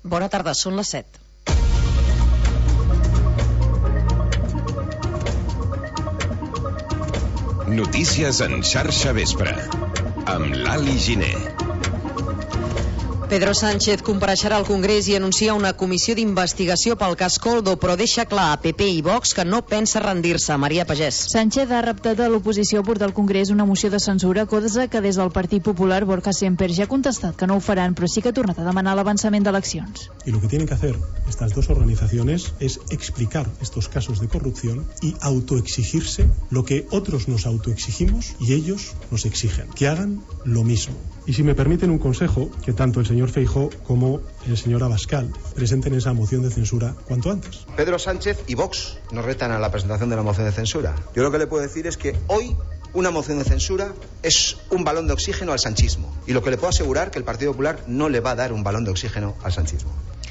Bona tarda, són les 7. Notícies en xarxa vespre, amb Lali Giner. Pedro Sánchez compareixerà al Congrés i anuncia una comissió d'investigació pel cas Koldo, però deixa clar a PP i Vox que no pensa rendir-se. Maria Pagès. Sánchez ha reptat a l'oposició a portar al Congrés una moció de censura, cosa que des del Partit Popular Borja Semper ja ha contestat que no ho faran, però sí que ha tornat a demanar l'avançament d'eleccions. Y lo que tienen que hacer estas dos organizaciones es explicar estos casos de corrupción y autoexigirse lo que otros nos autoexigimos y ellos nos exigen, que hagan lo mismo. Y si me permiten un consejo, que tanto el señor Feijóo como el señor Abascal presenten esa moción de censura cuanto antes. Pedro Sánchez y Vox nos retan a la presentación de la moción de censura. Yo lo que le puedo decir es que hoy una moción de censura es un balón de oxígeno al sanchismo. Y lo que le puedo asegurar que el Partido Popular no le va a dar un balón de oxígeno al sanchismo.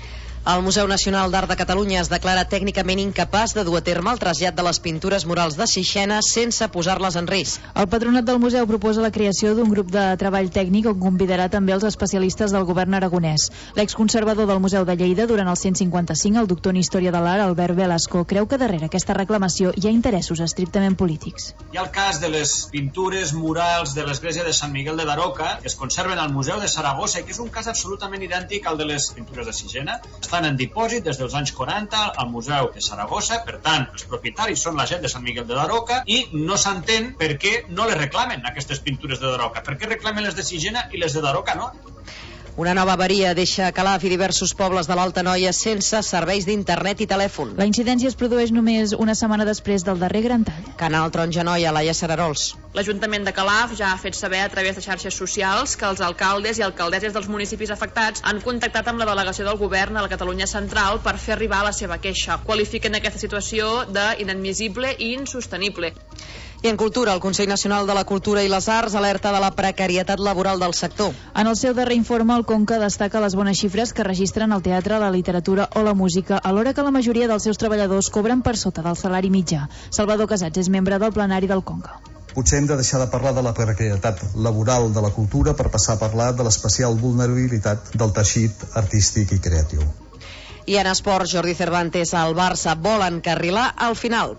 El Museu Nacional d'Art de Catalunya es declara tècnicament incapaç de dur a terme el trasllat de les pintures murals de Sixena sense posar-les en risc. El patronat del museu proposa la creació d'un grup de treball tècnic on convidarà també els especialistes del govern aragonès. L'exconservador del Museu de Lleida durant el 155, el doctor en Història de l'Art, Albert Velasco, creu que darrere aquesta reclamació hi ha interessos estrictament polítics. Hi ha el cas de les pintures murals de l'església de Sant Miguel de Daroca, que es conserven al Museu de Saragossa, i que és un cas absolutament idèntic al de les pintures de Sixena. Estan en dipòsit des dels anys 40 al Museu de Saragossa, per tant, els propietaris són la gent de Sant Miguel de Daroca i no s'entén per què no les reclamen aquestes pintures de Daroca. Per què reclamen les de Sixena i les de Daroca no? Una nova avaria deixa Calaf i diversos pobles de l'Alta Noia sense serveis d'internet i telèfon. La incidència es produeix només una setmana després del darrer gran tall. Canal Taronja Noia, Laia Serarols. L'Ajuntament de Calaf ja ha fet saber a través de xarxes socials que els alcaldes i alcaldesses dels municipis afectats han contactat amb la delegació del govern a la Catalunya Central per fer arribar la seva queixa. Qualifiquen aquesta situació d'inadmissible i insostenible. I en cultura, el Consell Nacional de la Cultura i les Arts alerta de la precarietat laboral del sector. En el seu darrer informe, el Conca destaca les bones xifres que registren el teatre, la literatura o la música, alhora que la majoria dels seus treballadors cobren per sota del salari mitjà. Salvador Casats és membre del plenari del Conca. Potser hem de deixar de parlar de la precarietat laboral de la cultura per passar a parlar de l'especial vulnerabilitat del teixit artístic i creatiu. I en esport, Jordi Cervantes, al Barça vol encarrilar al final.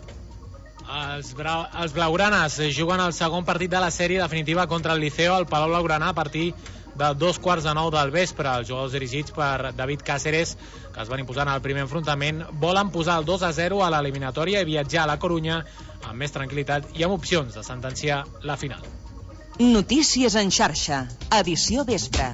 Els blaugranes juguen el segon partit de la sèrie definitiva contra el Liceo al Palau Blaugrana a partir de 2:15 del vespre. Els jugadors dirigits per David Cáceres, que es van imposar en el primer enfrontament, volen posar el 2-0 a l'eliminatòria i viatjar a la Corunya amb més tranquil·litat i amb opcions de sentenciar la final. Notícies en xarxa, edició vespre.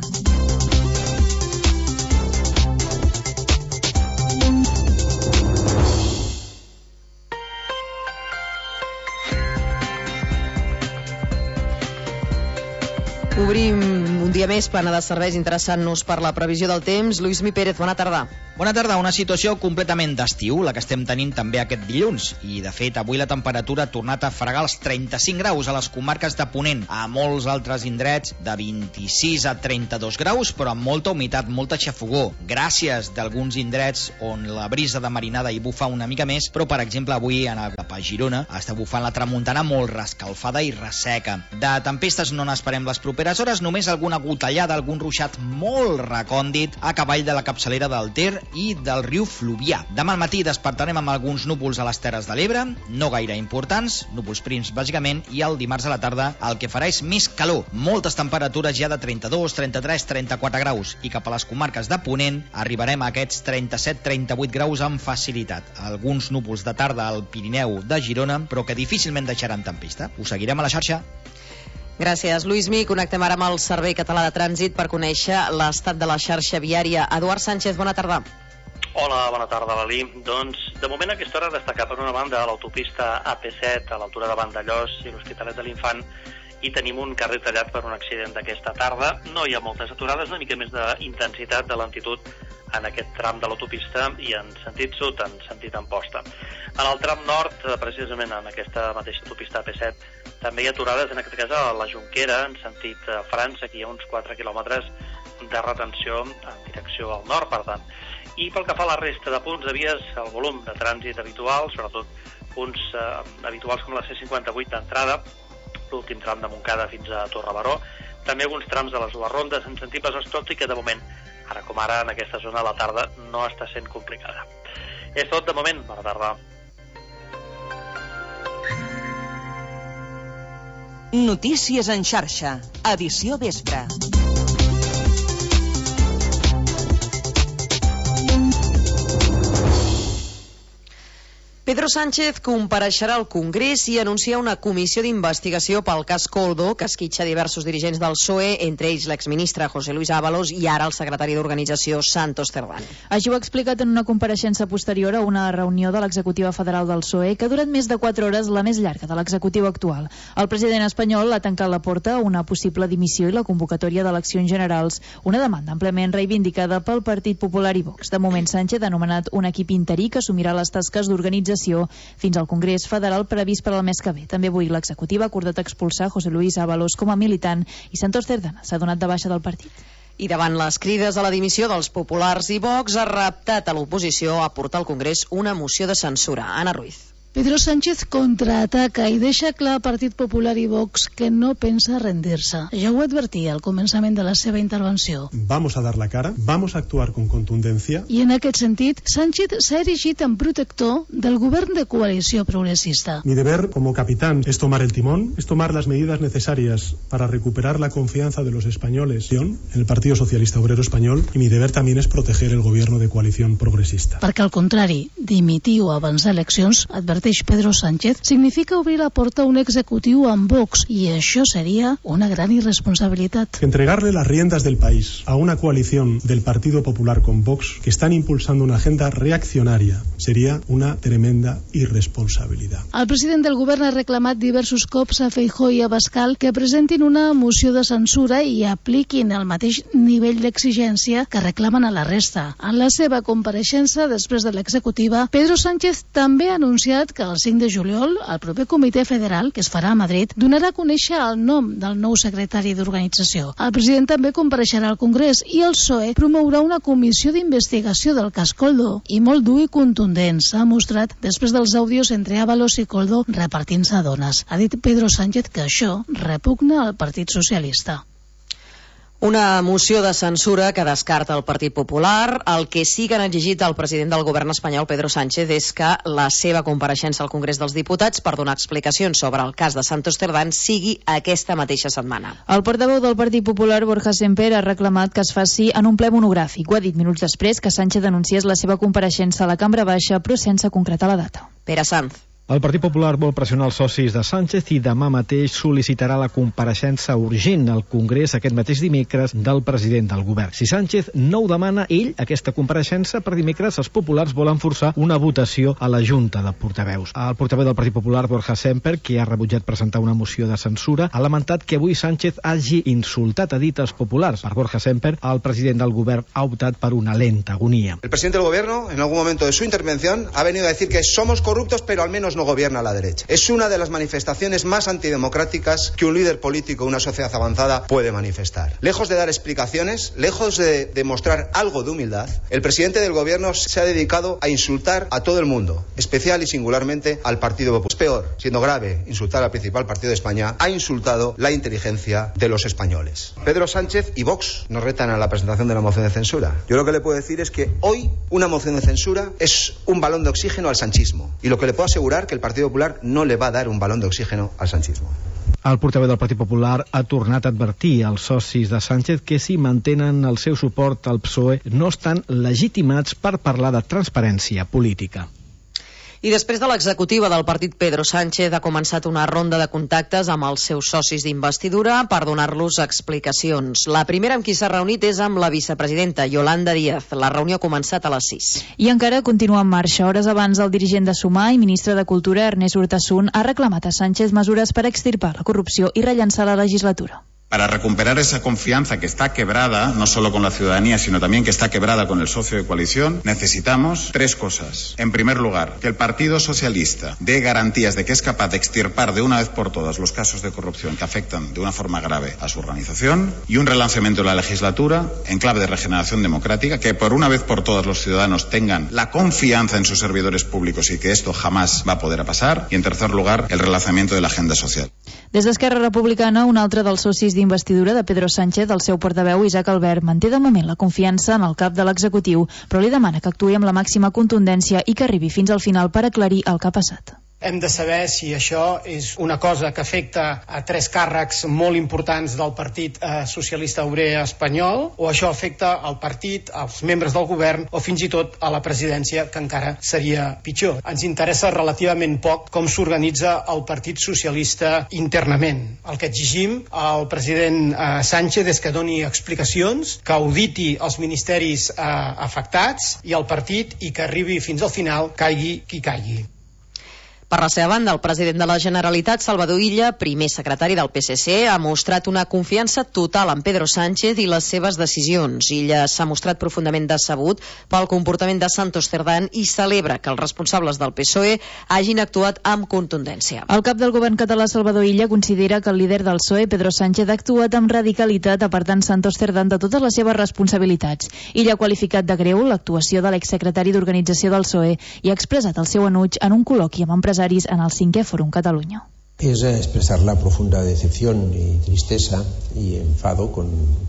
Obrim un dia més plana de serveis interessant-nos per la previsió del temps. Lluís Mi Pérez, bona tarda. Bona tarda, una situació completament d'estiu, la que estem tenint també aquest dilluns. I, de fet, avui la temperatura ha tornat a fregar els 35 graus a les comarques de Ponent. A molts altres indrets de 26 a 32 graus, però amb molta humitat, molta xafogó. Gràcies d'alguns indrets on la brisa de marinada hi bufa una mica més, però, per exemple, avui cap a Girona està bufant la tramuntana molt rescalfada i resseca. De tempestes no n'esperem les properes hores, només alguna gotellada, algun ruixat molt recòndit a cavall de la capçalera del Ter i del riu Fluvià. Demà al matí despertarem amb alguns núvols a les Terres de l'Ebre, no gaire importants, núvols prims bàsicament, i el dimarts a la tarda el que farà és més calor. Moltes temperatures ja de 32, 33, 34 graus, i cap a les comarques de Ponent arribarem a aquests 37-38 graus amb facilitat. Alguns núvols de tarda al Pirineu de Girona, però que difícilment deixaran tempesta. Us seguirem a la xarxa. Gràcies, Lluís Mi. Connectem ara amb el Servei Català de Trànsit per conèixer l'estat de la xarxa viària. Eduard Sánchez, bona tarda. Hola, bona tarda, Lali. Doncs, de moment, a aquesta hora destacar per una banda l'autopista AP7 a l'altura de Vandellòs i l'Hospitalet de l'Infant, i tenim un carrer tallat per un accident d'aquesta tarda. No hi ha moltes aturades, una mica més d'intensitat de lentitud en aquest tram de l'autopista i en sentit sud, en sentit Amposta. En el tram nord, precisament en aquesta mateixa autopista AP7, també hi ha aturades, en aquest cas a la Jonquera, en sentit França, aquí hi ha uns 4 quilòmetres de retenció en direcció al nord, per tant. I pel que fa a la resta de punts de vies, el volum de trànsit habitual, sobretot punts habituals com la C58 d'entrada, l'últim tram de Montcada fins a Torre Baró, també alguns trams de les dues rondes en sentit Besòs, tot i que de moment Ara com ara, en aquesta zona, la tarda no està sent complicada. És tot de moment. Bona tarda. Notícies en xarxa. Edició vespre. Pedro Sánchez compareixerà al Congrés i anuncia una comissió d'investigació pel cas Koldo, que esquitxa diversos dirigents del PSOE, entre ells l'exministre José Luis Ábalos i ara el secretari d'organització Santos Cerdán. Així ho ha explicat en una compareixença posterior a una reunió de l'executiva federal del PSOE que ha durat més de 4 hores, la més llarga de l'executiu actual. El president espanyol ha tancat la porta a una possible dimissió i la convocatòria d'eleccions generals, una demanda àmpliament reivindicada pel Partit Popular i Vox. De moment, Sánchez ha anomenat un equip interí que assumirà les tasques d'organització fins al Congrés Federal previst per al mes que ve. També avui l'executiva ha acordat expulsar José Luis Ábalos com a militant i Santos Cerdán s'ha donat de baixa del partit. I davant les crides a la dimissió dels populars i Vox, ha reptat a l'oposició a portar al Congrés una moció de censura. Anna Ruiz. Pedro Sánchez contraataca i deixa clar al Partit Popular i Vox que no pensa rendir-se. Ja ho advertia al començament de la seva intervenció. Vamos a dar la cara, vamos a actuar con contundencia. I en aquest sentit, Sánchez s'ha erigit en protector del govern de coalició progressista. Mi deber como capitán es tomar el timón, es tomar las medidas necesarias para recuperar la confianza de los españoles en el Partido Socialista Obrero Español, y mi deber también es proteger el gobierno de coalición progresista. Perquè al contrari, dimitir o avançar eleccions, adverteix Pedro Sánchez, significa obrir la porta a un executiu amb Vox, i això seria una gran irresponsabilitat. Entregarle las riendas del país a una coalición del Partido Popular con Vox, que están impulsando una agenda reaccionaria, sería una tremenda irresponsabilidad. El president del govern ha reclamat diversos cops a Feijóo i a Abascal que presentin una moció de censura i apliquin el mateix nivell d'exigència que reclamen a la resta. En la seva compareixença després de l'executiva, Pedro Sánchez també ha anunciat que el 5 de juliol el proper comitè federal, que es farà a Madrid, donarà a conèixer el nom del nou secretari d'organització. El president també compareixerà al Congrés i el PSOE promourà una comissió d'investigació del cas Koldo, i molt dur i contundent s'ha mostrat després dels àudios entre Ábalos i Koldo repartint-se dones. Ha dit Pedro Sánchez que això repugna al Partit Socialista. Una moció de censura que descarta el Partit Popular. El que sí que han exigit al president del govern espanyol, Pedro Sánchez, és que la seva compareixença al Congrés dels Diputats per donar explicacions sobre el cas de Santos Cerdán sigui aquesta mateixa setmana. El portaveu del Partit Popular, Borja Semper, ha reclamat que es faci en un ple monogràfic. Ho ha dit minuts després que Sánchez anunciés la seva compareixença a la Cambra Baixa, però sense concretar la data. Pere Sanz. El Partit Popular vol pressionar els socis de Sánchez i demà mateix sol·licitarà la compareixença urgent al Congrés aquest mateix dimecres del president del govern. Si Sánchez no ho demana ell, aquesta compareixença, per dimecres els populars volen forçar una votació a la Junta de Portaveus. El portaveu del Partit Popular, Borja Semper, que ha rebutjat presentar una moció de censura, ha lamentat que avui Sánchez hagi insultat, ha dit, els populars. Per Borja Semper, el president del govern ha optat per una lenta agonia. El presidente del gobierno, en algún momento de su intervención, ha venido a decir que somos corruptos, pero al menos no gobierna la derecha. Es una de las manifestaciones más antidemocráticas que un líder político, una sociedad avanzada, puede manifestar. Lejos de dar explicaciones, lejos de demostrar algo de humildad, el presidente del gobierno se ha dedicado a insultar a todo el mundo, especial y singularmente al Partido Popular. Es peor, siendo grave, insultar al principal partido de España, ha insultado la inteligencia de los españoles. Pedro Sánchez y Vox nos retan a la presentación de la moción de censura. Yo lo que le puedo decir es que hoy una moción de censura es un balón de oxígeno al sanchismo. Y lo que le puedo asegurar que el Partido Popular no le va a dar un balón de oxígeno al sanchismo. El portaveu del Partit Popular ha tornat a advertir als socis de Sánchez que si mantenen el seu suport al PSOE no estan legitimats per parlar de transparència política. I després de l'executiva del partit, Pedro Sánchez ha començat una ronda de contactes amb els seus socis d'investidura per donar-los explicacions. La primera amb qui s'ha reunit és amb la vicepresidenta Yolanda Díaz. La reunió ha començat a les 6. I encara continua en marxa. Hores abans, el dirigent de Sumar i ministre de Cultura, Ernest Urtasun, ha reclamat a Sánchez mesures per extirpar la corrupció i rellançar la legislatura. Para recuperar esa confianza que está quebrada, no solo con la ciudadanía, sino también que está quebrada con el socio de coalición, necesitamos 3 cosas. En primer lugar, que el Partido Socialista dé garantías de que es capaz de extirpar de una vez por todas los casos de corrupción que afectan de una forma grave a su organización, y un relanzamiento de la legislatura en clave de regeneración democrática, que por una vez por todas los ciudadanos tengan la confianza en sus servidores públicos y que esto jamás va a poder pasar, y en tercer lugar, el relanzamiento de la agenda social. Des d'Esquerra Republicana, un altre dels socis d'investidura de Pedro Sánchez, el seu portaveu Isaac Albert, manté de moment la confiança en el cap de l'executiu, però li demana que actuï amb la màxima contundència i que arribi fins al final per aclarir el que ha passat. Hem de saber si això és una cosa que afecta a 3 càrrecs molt importants del Partit Socialista Obrer Espanyol, o això afecta al partit, als membres del govern o fins i tot a la presidència, que encara seria pitjor. Ens interessa relativament poc com s'organitza el Partit Socialista internament. El que exigim al president Sánchez és que doni explicacions, que auditi els ministeris afectats i el partit i que arribi fins al final, caigui qui caigui. Per la seva banda, el president de la Generalitat, Salvador Illa, primer secretari del PSC, ha mostrat una confiança total en Pedro Sánchez i les seves decisions. Illa s'ha mostrat profundament decebut pel comportament de Santos Cerdán i celebra que els responsables del PSOE hagin actuat amb contundència. El cap del govern català, Salvador Illa, considera que el líder del PSOE, Pedro Sánchez, ha actuat amb radicalitat apartant Santos Cerdán de totes les seves responsabilitats. Illa ha qualificat de greu l'actuació de l'exsecretari d'Organització del PSOE i ha expressat el seu enuig en un col·loqui amb empresaris en el 5è Fòrum Catalunya. Es expresar la profunda decepción y tristeza y enfado con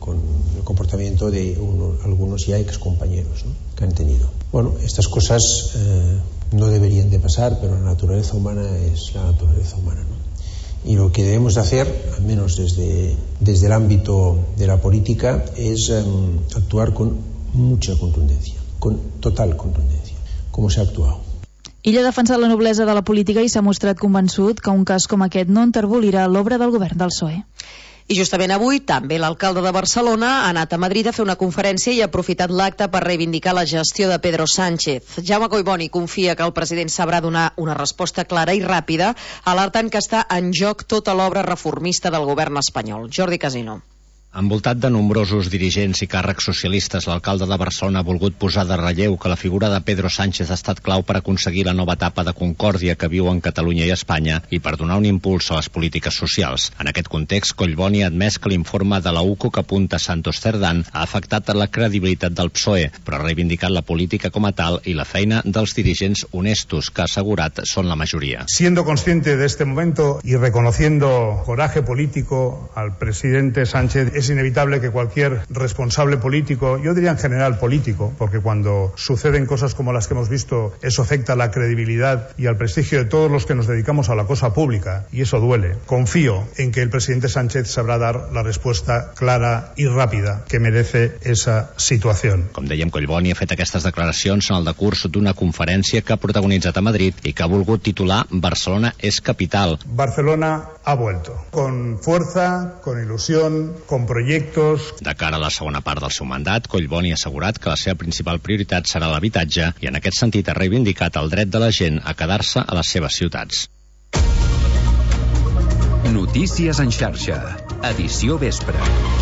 el comportamiento de algunos ya excompañeros, ¿no?, que han tenido. Bueno, estas cosas no deberían de pasar, pero la naturaleza humana es la naturaleza humana, ¿no? Y lo que debemos de hacer, al menos desde el ámbito de la política, es actuar con mucha contundencia, con total contundencia, como se ha actuado. Illa ha defensat la noblesa de la política i s'ha mostrat convençut que un cas com aquest no enterbolirà l'obra del govern del PSOE. I justament avui també l'alcalde de Barcelona ha anat a Madrid a fer una conferència i ha aprofitat l'acte per reivindicar la gestió de Pedro Sánchez. Jaume Collboni confia que el president sabrà donar una resposta clara i ràpida, alertant que està en joc tota l'obra reformista del govern espanyol. Jordi Casino. Envoltat de nombrosos dirigents i càrrecs socialistes, l'alcalde de Barcelona ha volgut posar de relleu que la figura de Pedro Sánchez ha estat clau per aconseguir la nova etapa de concòrdia que viuen Catalunya i Espanya i per donar un impuls a les polítiques socials. En aquest context, Collboni ha admès que l'informe de la UCO que apunta Santos Cerdán ha afectat la credibilitat del PSOE, però ha reivindicat la política com a tal i la feina dels dirigents honestos, que ha assegurat són la majoria. Siendo consciente de este momento y reconociendo coraje político al presidente Sánchez, es inevitable que cualquier responsable político, yo diría en general político, porque cuando suceden cosas como las que hemos visto, eso afecta a la credibilidad y al prestigio de todos los que nos dedicamos a la cosa pública, y eso duele. Confío en que el presidente Sánchez sabrá dar la respuesta clara y rápida que merece esa situación. Com dèiem, Collboni ha fet aquestes declaracions en el decurs d'una conferència que ha protagonitzat a Madrid i que ha volgut titular Barcelona és capital. Barcelona ha vuelto, con fuerza, con ilusión, con proyectos. De cara a la segona part del seu mandat, Collboni ha assegurat que la seva principal prioritat serà l'habitatge i en aquest sentit ha reivindicat el dret de la gent a quedar-se a les seves ciutats. Notícies en xarxa, edició vespre.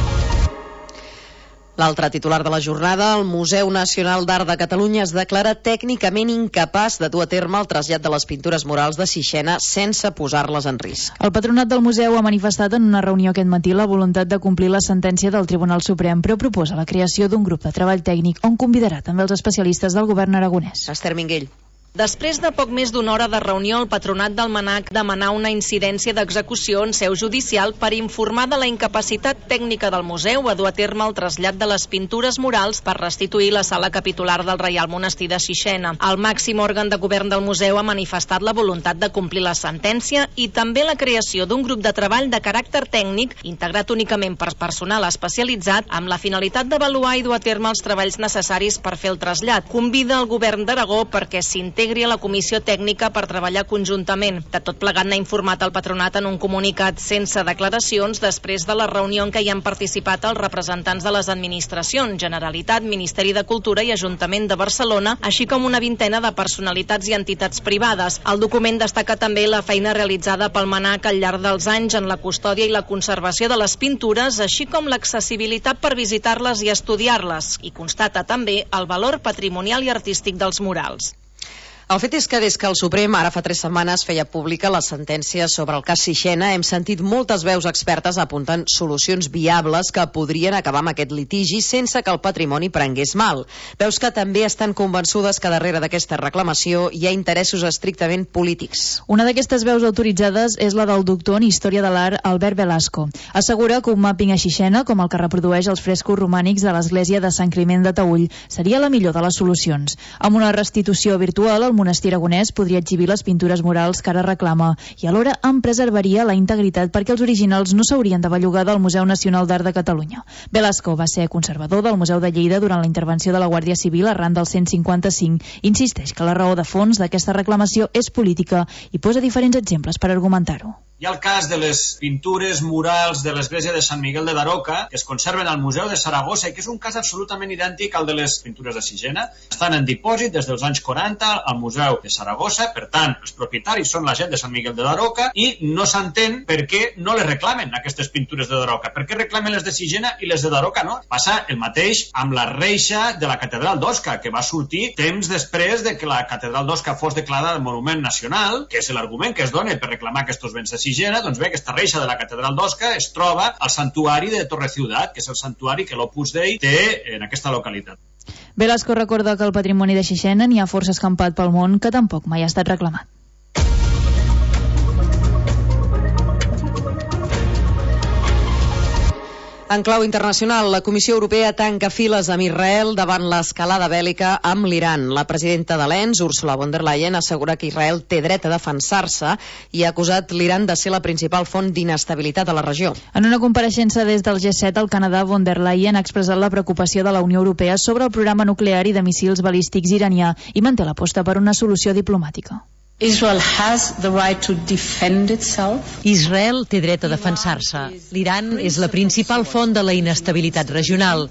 L'altre titular de la jornada, el Museu Nacional d'Art de Catalunya es declara tècnicament incapaç de dur a terme el trasllat de les pintures murals de Sixena sense posar-les en risc. El patronat del museu ha manifestat en una reunió aquest matí la voluntat de complir la sentència del Tribunal Suprem, però proposa la creació d'un grup de treball tècnic on convidarà també els especialistes del govern aragonès. Esther Minguell. Després de poc més d'una hora de reunió, el patronat del MNAC demanà una incidència d'execució en seu judicial per informar de la incapacitat tècnica del museu a dur a terme el trasllat de les pintures murals per restituir la sala capitular del Reial Monestir de Sixena. El màxim òrgan de govern del museu ha manifestat la voluntat de complir la sentència i també la creació d'un grup de treball de caràcter tècnic integrat únicament per personal especialitzat amb la finalitat d'avaluar i dur a terme els treballs necessaris per fer el trasllat. Convida el govern d'Aragó perquè s'integri a la comissió tècnica per treballar conjuntament. De tot plegat n'ha informat el patronat en un comunicat sense declaracions després de la reunió en què hi han participat els representants de les administracions, Generalitat, Ministeri de Cultura i Ajuntament de Barcelona, així com una vintena de personalitats i entitats privades. El document destaca també la feina realitzada pel MNAC al llarg dels anys en la custòdia i la conservació de les pintures, així com l'accessibilitat per visitar-les i estudiar-les, i constata també el valor patrimonial i artístic dels murals. El fet és que des que el Suprem, ara fa 3 setmanes, feia pública la sentència sobre el cas Sixena, hem sentit moltes veus expertes apuntant solucions viables que podrien acabar amb aquest litigi sense que el patrimoni prengués mal. Veus que també estan convençudes que darrere d'aquesta reclamació hi ha interessos estrictament polítics. Una d'aquestes veus autoritzades és la del doctor en Història de l'Art Albert Velasco. Assegura que un màpping a Sixena, com el que reprodueix els frescos romànics de l'església de Sant Climent de Taüll, seria la millor de les solucions. Amb una restitució virtual, el monestir aragonès podria exhibir les pintures murals que ara reclama i alhora en preservaria la integritat perquè els originals no s'haurien de bellugar del Museu Nacional d'Art de Catalunya. Velasco va ser conservador del Museu de Lleida durant la intervenció de la Guàrdia Civil arran del 155. Insisteix que la raó de fons d'aquesta reclamació és política i posa diferents exemples per argumentar-ho. Hi ha el cas de les pintures murals de l'església de Sant Miguel de Daroca, que es conserven al Museu de Saragossa i que és un cas absolutament idèntic al de les pintures de Sixena. Estan en dipòsit des dels anys 40 al Museu de Saragossa, per tant, els propietaris són la gent de Sant Miguel de Daroca i no s'entén per què no les reclamen aquestes pintures de Daroca. Per què reclamen les de Sixena i les de Daroca no? Passa el mateix amb la reixa de la catedral d'Osca, que va sortir temps després de que la catedral d'Osca fos declarada Monument Nacional, que és l'argument que es dona per reclamar aquests béns de Sixena. Doncs bé, aquesta reixa de la catedral d'Osca es troba al santuari de Torre Ciutat, que és el santuari que l'Opus Dei té en aquesta localitat. Velasco recorda que el patrimoni de Sixena n'hi ha força escampat pel món que tampoc mai ha estat reclamat. En clau internacional, la Comissió Europea tanca files amb Israel davant l'escalada bèl·lica amb l'Iran. La presidenta de l'ENS, Ursula von der Leyen, assegura que Israel té dret a defensar-se i ha acusat l'Iran de ser la principal font d'inestabilitat a la regió. En una compareixença des del G7 al Canadà, von der Leyen ha expressat la preocupació de la Unió Europea sobre el programa nuclear i de míssils balístics iranià i manté l'aposta per una solució diplomàtica. Israel té dret a defensar-se. L'Iran és la principal font de la inestabilitat regional.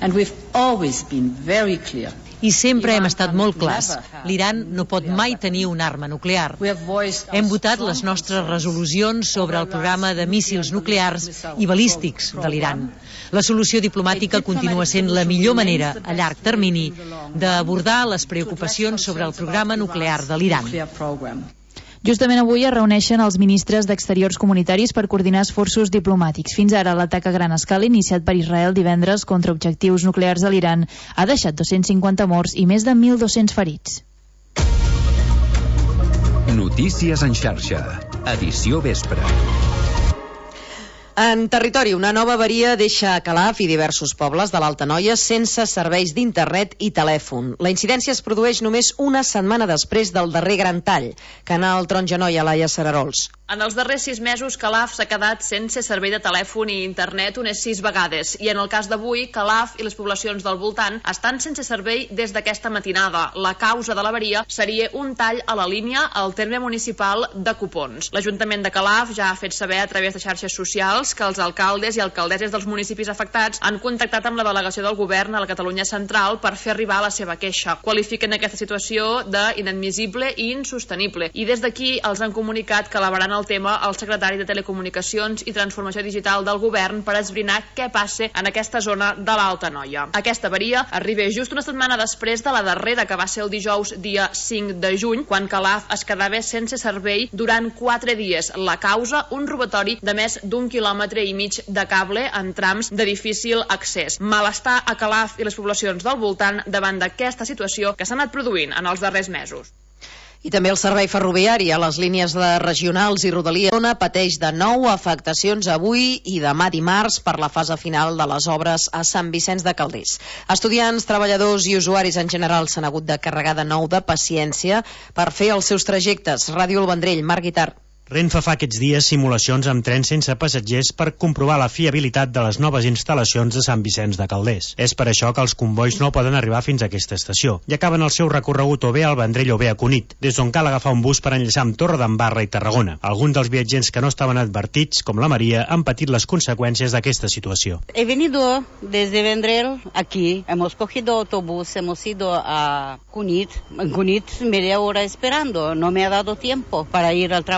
I sempre hem estat molt clars. L'Iran no pot mai tenir una arma nuclear. Hem votat les nostres resolucions sobre el programa de míssils nuclears i balístics de l'Iran. La solució diplomàtica continua sent la millor manera, a llarg termini, d'abordar les preocupacions sobre el programa nuclear de l'Iran. Justament avui es reuneixen els ministres d'Exteriors comunitaris per coordinar esforços diplomàtics. Fins ara, l'atac a gran escala iniciat per Israel divendres contra objectius nuclears de l'Iran ha deixat 250 morts i més de 1.200 ferits. Notícies en xarxa. Edició vespre. En territori, una nova avaria deixa Calaf i diversos pobles de l'Alta Noia sense serveis d'internet i telèfon. La incidència es produeix només una setmana després del darrer gran tall. Canal Taronja Noia, Laia Serarols. En els darrers 6 mesos, Calaf s'ha quedat sense servei de telèfon i internet unes 6 vegades. I en el cas d'avui, Calaf i les poblacions del voltant estan sense servei des d'aquesta matinada. La causa de l'avaria seria un tall a la línia al terme municipal de Copons. L'Ajuntament de Calaf ja ha fet saber a través de xarxes socials que els alcaldes i alcaldesses dels municipis afectats han contactat amb la delegació del govern a la Catalunya Central per fer arribar la seva queixa. Qualifiquen aquesta situació d'inadmissible i insostenible. I des d'aquí els han comunicat que elevaran el tema al secretari de Telecomunicacions i Transformació Digital del govern per esbrinar què passa en aquesta zona de l'Alta Noia. Aquesta avaria arriba just una setmana després de la darrera, que va ser el dijous dia 5 de juny, quan Calaf es quedava sense servei durant 4 dies. La causa, un robatori de més d'1,5 quilòmetre de cable en trams de difícil accés. Malestar a Calaf i les poblacions del voltant davant d'aquesta situació que s'ha anat produint en els darrers mesos. I també el servei ferroviari a les línies de regionals i rodalies pateix de nou afectacions avui i demà dimarts per la fase final de les obres a Sant Vicenç de Calders. Estudiants, treballadors i usuaris en general s'han hagut de carregar de nou de paciència per fer els seus trajectes. Ràdio El Vendrell, Marc Guitart. Renfe fa aquests dies simulacions amb trens sense passatgers per comprovar la fiabilitat de les noves instal·lacions de Sant Vicenç de Calders. És per això que els convois no poden arribar fins a aquesta estació i acaben el seu recorregut o bé al Vendrell o bé a Cunit, des d'on cal agafar un bus per enllaçar amb Torredembarra i Tarragona. Alguns dels viatgers que no estaven advertits, com la Maria, han patit les conseqüències d'aquesta situació. He venido desde Vendrell aquí, hemos cogido autobús, hemos ido a Cunit. En Cunit media hora esperando, no me ha dado tiempo para ir al trabajo.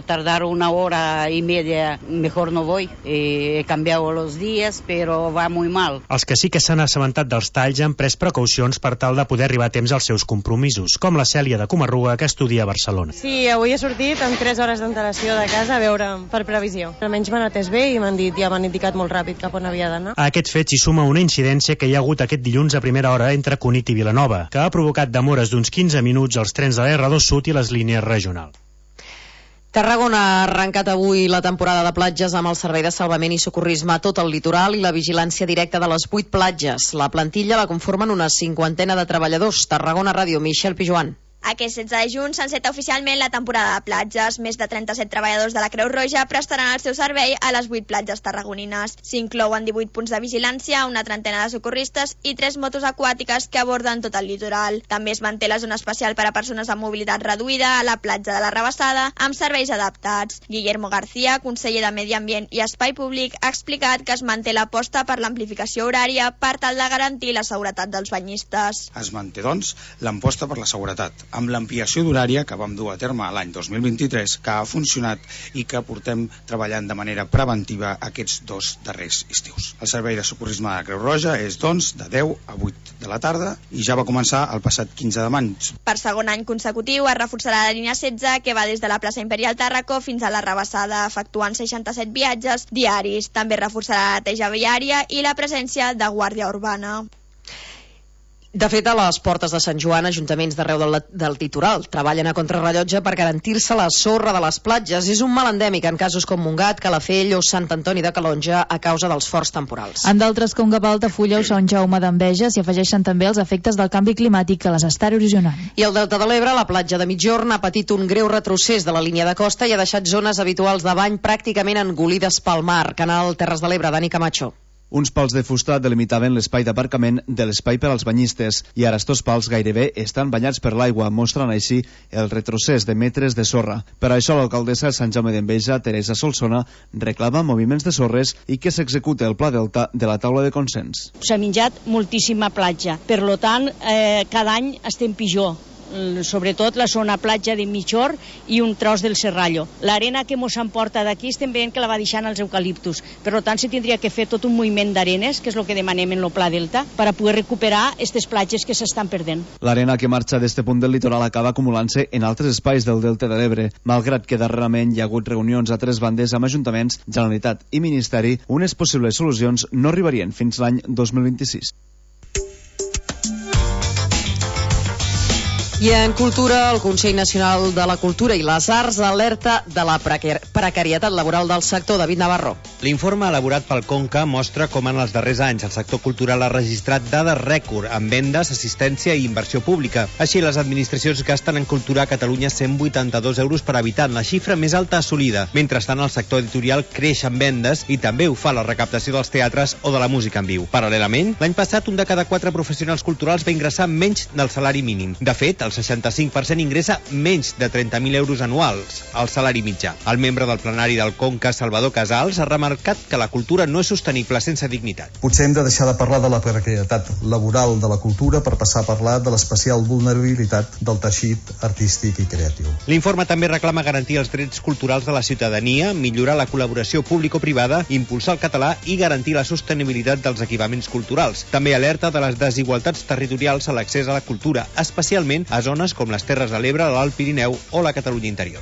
tardar 1 hora y media, mejor no voy. He cambiado los días, pero va muy mal. Els que sí que s'han assabentat dels talls han pres precaucions per tal de poder arribar a temps als seus compromisos, com la Cèlia de Comarruga, que estudia a Barcelona. Sí, avui he sortit amb 3 hores d'antelació de casa a veure per previsió. Almenys m'han atès bé i m'han indicat molt ràpid cap on havia d'anar. A aquest fet s'hi suma una incidència que hi ha hagut aquest dilluns a primera hora entre Cunit i Vilanova, que ha provocat demores d'uns 15 minuts als trens de l'R2 Sud i les línies regionals. Tarragona ha arrencat avui la temporada de platges amb el servei de salvament i socorrisme a tot el litoral i la vigilància directa de les 8 platges. La plantilla la conformen una 50 de treballadors. Tarragona Ràdio, Michel Pijuan. Aquest 16 de juny s'enceta oficialment la temporada de platges. Més de 37 treballadors de la Creu Roja prestaran el seu servei a les 8 platges tarragonines. S'inclouen 18 punts de vigilància, una trentena de socorristes i 3 motos aquàtiques que aborden tot el litoral. També es manté la zona especial per a persones amb mobilitat reduïda a la platja de la Rabassada amb serveis adaptats. Guillermo García, conseller de Medi Ambient i Espai Públic, ha explicat que es manté l'aposta per l'amplificació horària per tal de garantir la seguretat dels banyistes. Es manté, doncs, l'aposta per la seguretat, amb l'ampliació d'horària que vam dur a terme l'any 2023, que ha funcionat i que portem treballant de manera preventiva aquests 2 darrers estius. El servei de socorrisme de Creu Roja és, doncs, de 10 a 8 de la tarda i ja va començar el passat 15 de maig. Per segon any consecutiu es reforçarà la línia 16, que va des de la plaça Imperial Tàrraco fins a la Rabassada, efectuant 67 viatges diaris. També reforçarà la neteja viària i la presència de guàrdia urbana. De fet, a les portes de Sant Joan, ajuntaments d'arreu del litoral treballen a contrarrellotge per garantir-se la sorra de les platges. És un mal endèmic en casos com Montgat, Calafell o Sant Antoni de Calonja a causa dels forts temporals. En d'altres com Gavà, Altafulla o Sant Jaume d'Enveja s'hi afegeixen també els efectes del canvi climàtic que les està erosionant. I al Delta de l'Ebre, la platja de Migjorn ha patit un greu retrocés de la línia de costa i ha deixat zones habituals de bany pràcticament engolides pel mar. Canal Terres de l'Ebre, Dani Camacho. Uns pals de fusta delimitaven l'espai d'aparcament de l'espai per als banyistes i ara estos pals gairebé estan banyats per l'aigua, mostrant així el retrocés de metres de sorra. Per això l'alcaldessa de Sant Jaume d'Enveja, Teresa Solsona, reclama moviments de sorres i que s'execute el pla delta de la taula de consens. S'ha menjat moltíssima platja, per tant, cada any estem pitjor. Sobretot la zona platja de Migjorn i un tros del Serrallo. L'arena que mos emporta d'aquí estem veient que la va deixant els eucaliptus. Per tant, se tindria que fer tot un moviment d'arenes, que és el que demanem en el Pla Delta, per a poder recuperar aquestes platges que s'estan perdent. L'arena que marxa d'este punt del litoral acaba acumulant-se en altres espais del Delta de l'Ebre. Malgrat que darrerament hi ha hagut reunions a 3 bandes amb ajuntaments, Generalitat i Ministeri, unes possibles solucions no arribarien fins l'any 2026. I en cultura, el Consell Nacional de la Cultura i les Arts alerta de la precarietat laboral del sector. David Navarro. L'informe elaborat pel Conca mostra com en els darrers anys el sector cultural ha registrat dades rècord en vendes, assistència i inversió pública. Així, les administracions gasten en cultura a Catalunya 182 euros per habitant, la xifra més alta assolida. Mentrestant, el sector editorial creix en vendes i també ho fa la recaptació dels teatres o de la música en viu. Paral·lelament, l'any passat, un de cada 4 professionals culturals va ingressar menys del salari mínim. De fet, el 65% ingressa menys de 30.000 euros anuals, al salari mitjà. El membre del plenari del Conca, Salvador Casals, ha remarcat que la cultura no és sostenible sense dignitat. Potser hem de deixar de parlar de la precarietat laboral de la cultura per passar a parlar de l'especial vulnerabilitat del teixit artístic i creatiu. L'informe també reclama garantir els drets culturals de la ciutadania, millorar la col·laboració público-privada, impulsar el català i garantir la sostenibilitat dels equipaments culturals. També alerta de les desigualtats territorials a l'accés a la cultura, especialment a zones com les Terres de l'Ebre, l'Alt Pirineu o la Catalunya interior.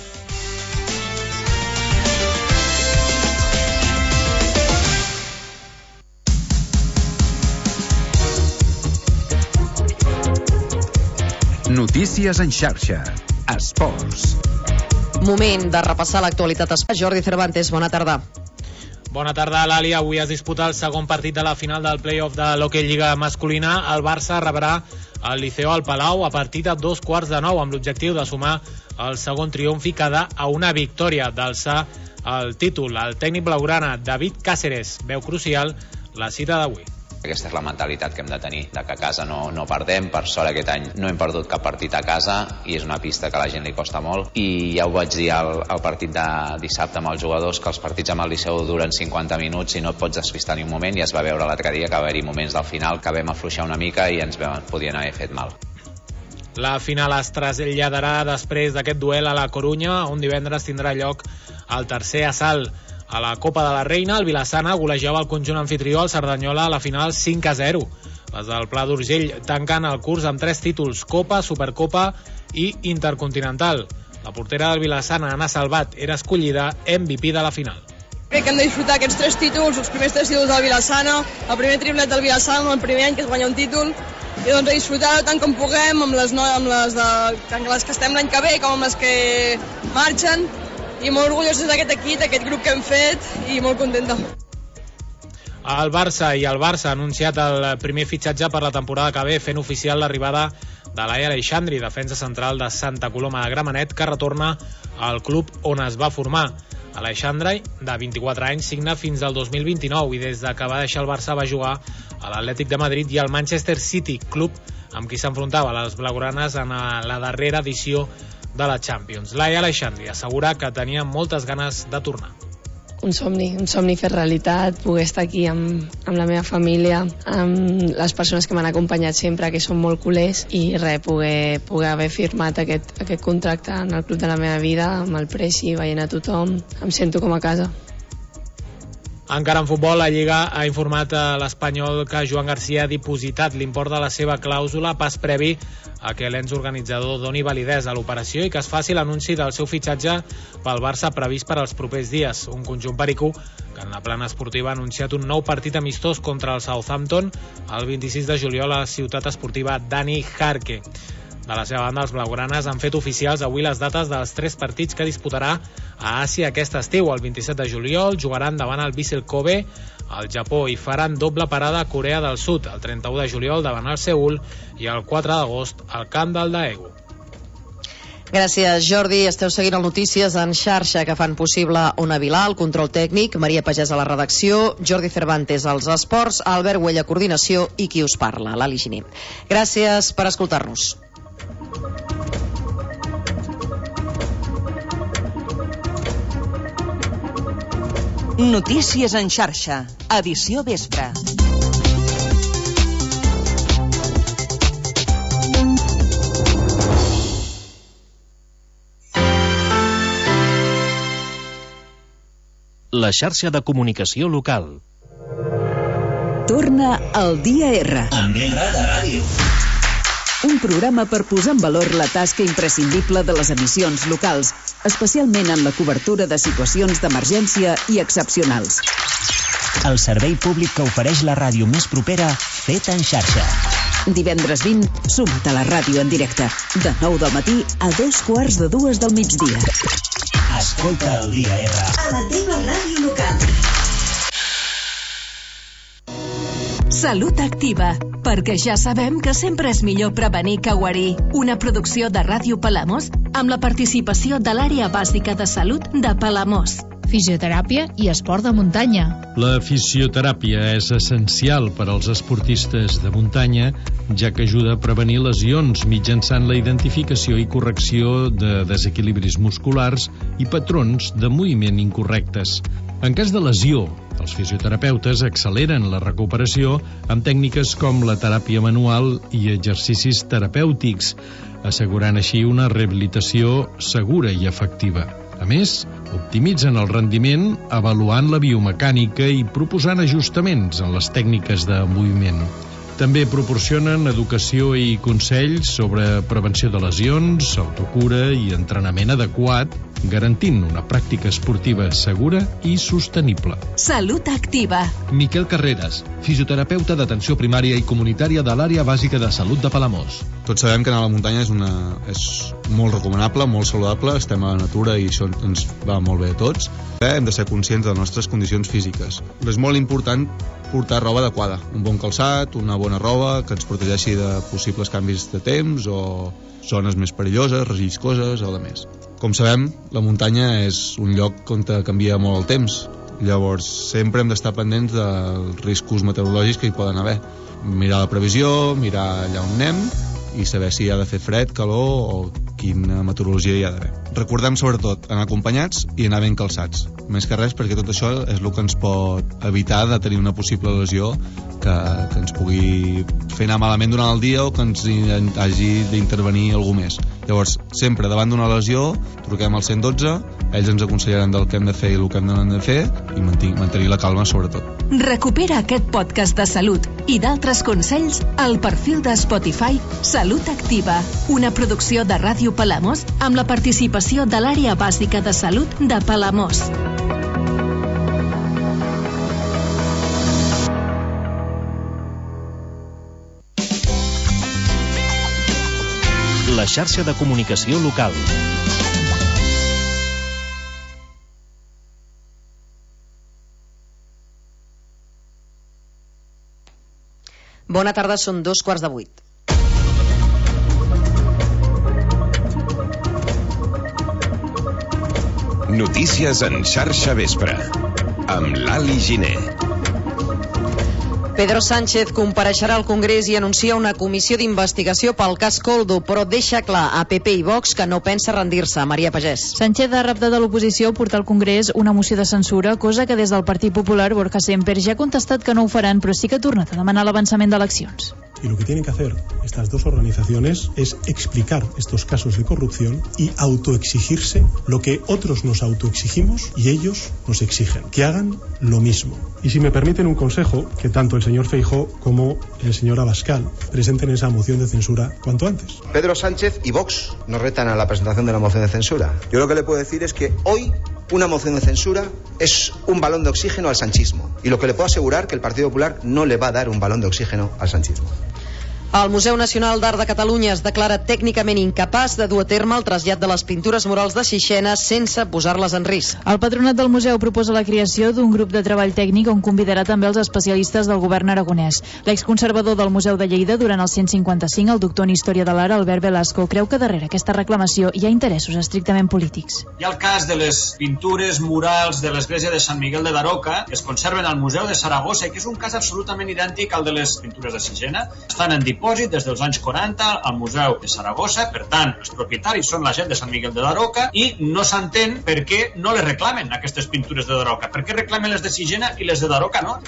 Notícies en xarxa. Esports. Moment de repassar l'actualitat esportiva. Jordi Cervantes, bona tarda. Bona tarda, Lali. Avui es disputa el segon partit de la final del play-off de l'Hockey Lliga masculina. El Barça rebrà el Liceo al Palau a partir de 8:45 amb l'objectiu de sumar el segon triomf i quedar a una victòria d'alçar el títol. El tècnic blaugrana David Cáceres veu crucial la cita d'avui. Aquesta és la mentalitat que hem de tenir, de que a casa no perdem. Per sort aquest any no hem perdut cap partit a casa i és una pista que a la gent li costa molt. I ja ho vaig dir al partit de dissabte amb els jugadors, que els partits amb el Liceu duren 50 minuts i no et pots despistar ni un moment, i es va veure l'altre dia que va haver-hi moments del final que vam afluixar una mica i ens podien haver fet mal. La final es traslladarà després d'aquest duel a la Corunya, on divendres tindrà lloc el tercer assalt. A la Copa de la Reina, el Vilassana golejava el conjunt anfitrió al Cerdanyola a la final 5-0. Les del Pla d'Urgell tanquen el curs amb 3 títols: Copa, Supercopa i Intercontinental. La portera del Vilassana, Anna Salvat, era escollida MVP de la final. Crec que hem de disfrutar aquests 3 títols, els primers 3 títols del Vilassana, el primer triplet del Vilassana, el primer any que es guanya un títol, i doncs a disfrutar-ho tant com puguem, amb les que estem l'any que ve com amb les que marxen, i molt orgullosos d'aquest equip, d'aquest grup que hem fet, i molt contenta. El Barça ha anunciat el primer fitxatge per la temporada que ve, fent oficial l'arribada de Laia Aleixandri, defensa central de Santa Coloma de Gramenet, que retorna al club on es va formar. Aleixandri, de 24 anys, signa fins al 2029 i des que va deixar el Barça va jugar a l'Atlètic de Madrid i al Manchester City, club amb qui s'enfrontava les blaugranes en la darrera edició de la Champions. Laia Aleixandri assegura que tenia moltes ganes de tornar. Un somni fer realitat, poder estar aquí amb la meva família, amb les persones que m'han acompanyat sempre, que són molt culers, i poder haver firmat aquest contracte en el club de la meva vida, amb el Presi, veient a tothom, em sento com a casa. Encara en futbol, la Lliga ha informat a l'Espanyol que Joan García ha dipositat l'import de la seva clàusula pas previ a que l'ens organitzador doni validesa a l'operació i que es faci l'anunci del seu fitxatge pel Barça previst per als propers dies. Un conjunt pericú que en la plana esportiva ha anunciat un nou partit amistós contra el Southampton el 26 de juliol a la ciutat esportiva Dani Jarque. De la seva banda, els blaugranes han fet oficials avui les dates dels 3 partits que disputarà a Àsia aquest estiu. El 27 de juliol jugaran davant el Vissel Kobe al Japó i faran doble parada a Corea del Sud, el 31 de juliol davant el Seül i el 4 d'agost al camp del Daegu. Gràcies, Jordi. Esteu seguint el Notícies en xarxa que fan possible Ona Vilà, el control tècnic, Maria Pagès a la redacció, Jordi Cervantes als esports, Albert Güell a coordinació i qui us parla, l'Ali Giner. Gràcies per escoltar-nos. Notícies en xarxa, edició vespre. La xarxa de comunicació local. Torna al Dia R. Amb R de ràdio. Un programa per posar en valor la tasca imprescindible de les emissions locals, especialment en la cobertura de situacions d'emergència i excepcionals. El servei públic que ofereix la ràdio més propera, feta en xarxa. Divendres 20, suma't a la ràdio en directe, de 9 del matí a 2:45 del migdia. Escolta el Dia R. A la teva ràdio local. Salut Activa, perquè ja sabem que sempre és millor prevenir que guarir. Una producció de Ràdio Palamós amb la participació de l'àrea bàsica de salut de Palamós. Fisioteràpia i esport de muntanya. La fisioteràpia és essencial per als esportistes de muntanya, ja que ajuda a prevenir lesions mitjançant la identificació i correcció de desequilibris musculars i patrons de moviment incorrectes. En cas de lesió, els fisioterapeutes acceleren la recuperació amb tècniques com la teràpia manual i exercicis terapèutics, assegurant així una rehabilitació segura i efectiva. A més, optimitzen el rendiment avaluant la biomecànica i proposant ajustaments en les tècniques de moviment. També proporcionen educació i consells sobre prevenció de lesions, autocura i entrenament adequat, garantint una pràctica esportiva segura i sostenible. Salut Activa. Miquel Carreras, fisioterapeuta d'atenció primària i comunitària de l'àrea bàsica de salut de Palamós. Tots sabem que anar a la muntanya és molt recomanable, molt saludable, estem a la natura i això ens va molt bé a tots. Hem de ser conscients de les nostres condicions físiques. És molt important portar roba adequada, un bon calçat, una bona roba que ens protegeixi de possibles canvis de temps o zones més perilloses, regiscoses o de més. Com sabem, la muntanya és un lloc on canvia molt el temps. Llavors, sempre hem d'estar pendents dels riscos meteorològics que hi poden haver. Mirar la previsió, mirar allà on anem i saber si ha de fer fred, calor o quina meteorologia hi ha d'haver. Recordem sobretot anar acompanyats i anar ben calçats, més que res perquè tot això és el que ens pot evitar de tenir una possible lesió que ens pugui fer anar malament durant el dia o que ens hagi d'intervenir algú més. Llavors, sempre davant d'una lesió truquem al 112, ells ens aconsellaran del que hem de fer i el que hem de fer i mantenir la calma sobretot. Recupera aquest podcast de salut i d'altres consells al perfil de Spotify Salut Activa, una producció de Ràdio Palamós amb la participació de l'Àrea Bàsica de Salut de Palamós. La xarxa de comunicació local. Bona tarda, són 7:45. Notícies en xarxa vespre, amb l'Ali Giner. Pedro Sánchez compareixerà al Congrés i anuncia una comissió d'investigació pel cas Koldo, però deixa clar a PP i Vox que no pensa rendir-se. Maria Pagès. Sánchez ha reptat a l'oposició portar al Congrés una moció de censura, cosa que des del Partit Popular Borja Semper ja ha contestat que no ho faran, però sí que ha tornat a demanar l'avançament d'eleccions. Y lo que tienen que hacer estas dos organizaciones es explicar estos casos de corrupción y autoexigirse lo que otros nos autoexigimos y ellos nos exigen, que hagan lo mismo. Y si me permiten un consejo, que tanto el señor Feijóo como el señor Abascal presenten esa moción de censura cuanto antes. Pedro Sánchez y Vox nos retan a la presentación de la moción de censura. Yo lo que le puedo decir es que hoy una moción de censura es un balón de oxígeno al sanchismo. Y lo que le puedo asegurar que el Partido Popular no le va a dar un balón de oxígeno al sanchismo. El Museu Nacional d'Art de Catalunya es declara tècnicament incapaç de dur a terme el trasllat de les pintures murals de Sixena sense posar-les en risc. El patronat del museu proposa la creació d'un grup de treball tècnic on convidarà també els especialistes del govern aragonès. L'exconservador del Museu de Lleida durant el 155, el doctor en Història de l'Art, Albert Velasco, creu que darrere aquesta reclamació hi ha interessos estrictament polítics. Hi ha el cas de les pintures murals de l'església de Sant Miguel de Daroca, que es conserven al Museu de Saragossa, que és un cas absolutament idèntic al de les pintures de Sixena. Estan en dipòsit des dels anys 40 al Museu de Saragossa, per tant, els propietaris són la gent de Sant Miguel de Daroca i no s'entén per què no les reclamen aquestes pintures de Daroca, per què reclamen les de Sixena i les de Daroca no?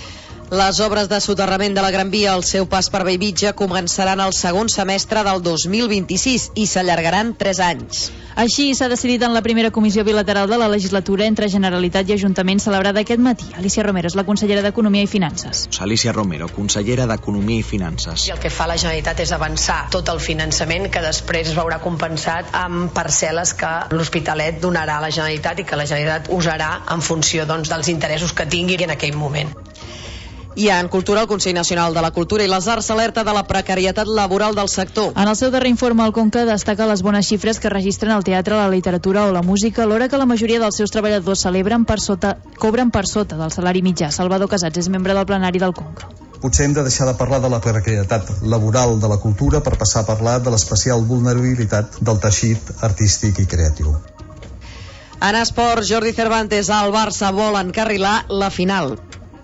Les obres de soterrament de la Gran Via al seu pas per Bellvitge començaran el segon semestre del 2026 i s'allargaran 3 anys. Així s'ha decidit en la primera comissió bilateral de la legislatura entre Generalitat i Ajuntament celebrada aquest matí. Alicia Romero és la consellera d'Economia i Finances. Alicia Romero, consellera d'Economia i Finances. I el que fa la Generalitat és avançar tot el finançament que després es veurà compensat amb parcel·les que l'Hospitalet donarà a la Generalitat i que la Generalitat usarà en funció dels interessos que tingui en aquell moment. I en cultura, el Consell Nacional de la Cultura i les Arts alerta de la precarietat laboral del sector. En el seu darrer informe, el Conca destaca les bones xifres que registren el teatre, la literatura o la música, alhora que la majoria dels seus treballadors cobren per sota del salari mitjà. Salvador Casats és membre del plenari del Conca. Potser hem de deixar de parlar de la precarietat laboral de la cultura per passar a parlar de l'especial vulnerabilitat del teixit artístic i creatiu. En esports, Jordi Cervantes, el Barça vol encarrilar la final.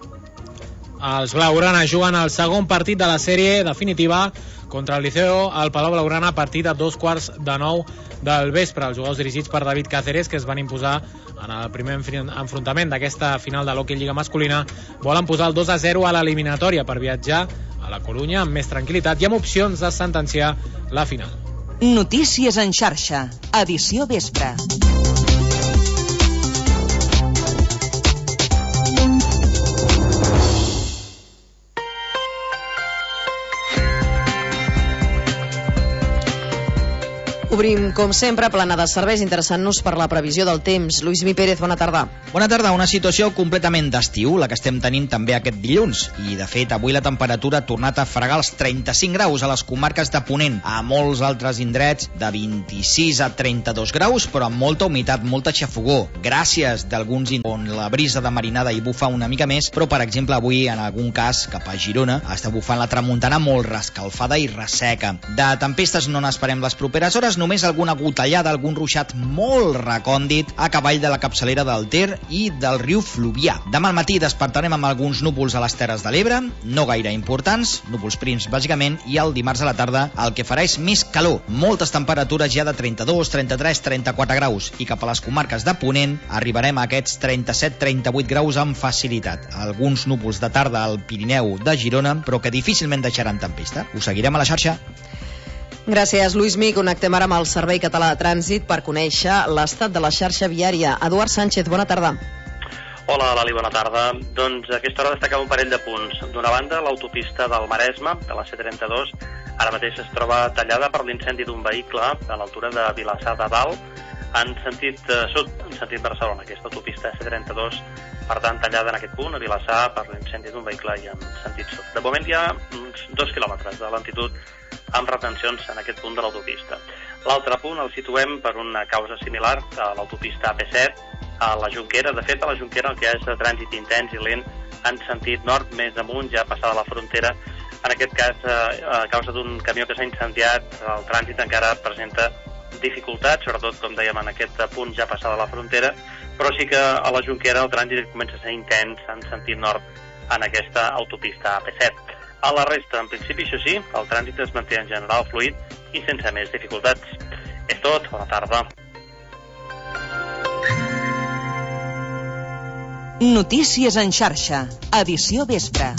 Els blaugrana juguen el segon partit de la sèrie definitiva contra el Liceo al Palau Blaugrana a partir de 8:45 del vespre. Els jugadors dirigits per David Cáceres, que es van imposar en el primer enfrontament d'aquesta final de l'Hockey Lliga masculina, volen posar el 2-0 a l'eliminatòria per viatjar a la Corunya amb més tranquil·litat i amb opcions de sentenciar la final. Notícies en xarxa, edició vespre. Obrim, com sempre, plana de serveis, interessant-nos per la previsió del temps. Lluís Mi Pérez, bona tarda. Bona tarda, una situació completament d'estiu, la que estem tenint també aquest dilluns. I, de fet, avui la temperatura ha tornat a fregar els 35 graus a les comarques de Ponent. A molts altres indrets de 26 a 32 graus, però amb molta humitat, molta xafogó. Gràcies d'alguns on la brisa de marinada hi bufa una mica més, però, per exemple, avui, en algun cas, cap a Girona, està bufant la tramuntana molt rescalfada i resseca. De tempestes no n'esperem les properes hores, cas només alguna gotellada, algun ruixat molt recòndit a cavall de la capçalera del Ter i del riu Fluvià. Demà al matí despertarem amb alguns núvols a les Terres de l'Ebre, no gaire importants, núvols prims bàsicament, i el dimarts a la tarda el que farà és més calor, moltes temperatures ja de 32, 33, 34 graus, i cap a les comarques de Ponent arribarem a aquests 37-38 graus amb facilitat. Alguns núvols de tarda al Pirineu de Girona, però que difícilment deixaran tempesta. Us seguirem a la xarxa. Gràcies, Lluís Mi. Connectem ara amb el Servei Català de Trànsit per conèixer l'estat de la xarxa viària. Eduard Sánchez, bona tarda. Hola, Lali, bona tarda. Doncs a aquesta hora destacava un parell de punts. D'una banda, l'autopista del Maresme, de la C32, ara mateix es troba tallada per l'incendi d'un vehicle a l'altura de Vilassar de Dalt, en sentit sud, en sentit Barcelona. Aquesta autopista C32, per tant, tallada en aquest punt, a Vilassar, per l'incendi d'un vehicle i en sentit sud. De moment hi ha uns 2 quilòmetres de lentitud amb retencions en aquest punt de l'autopista. L'altre punt el situem per una causa similar a l'autopista AP7, a la Jonquera. De fet, a la Jonquera el que és de trànsit intens i lent en sentit nord, més amunt, ja passada la frontera. En aquest cas, a causa d'un camió que s'ha incendiat, el trànsit encara presenta dificultats, sobretot, com dèiem, en aquest punt ja passada la frontera, però sí que a la Jonquera el trànsit comença a ser intens en sentit nord en aquesta autopista AP7. A la resta, en principi, això sí, el trànsit es manté en general fluid i sense més dificultats. És tot, bona tarda. Notícies en xarxa, edició vespre.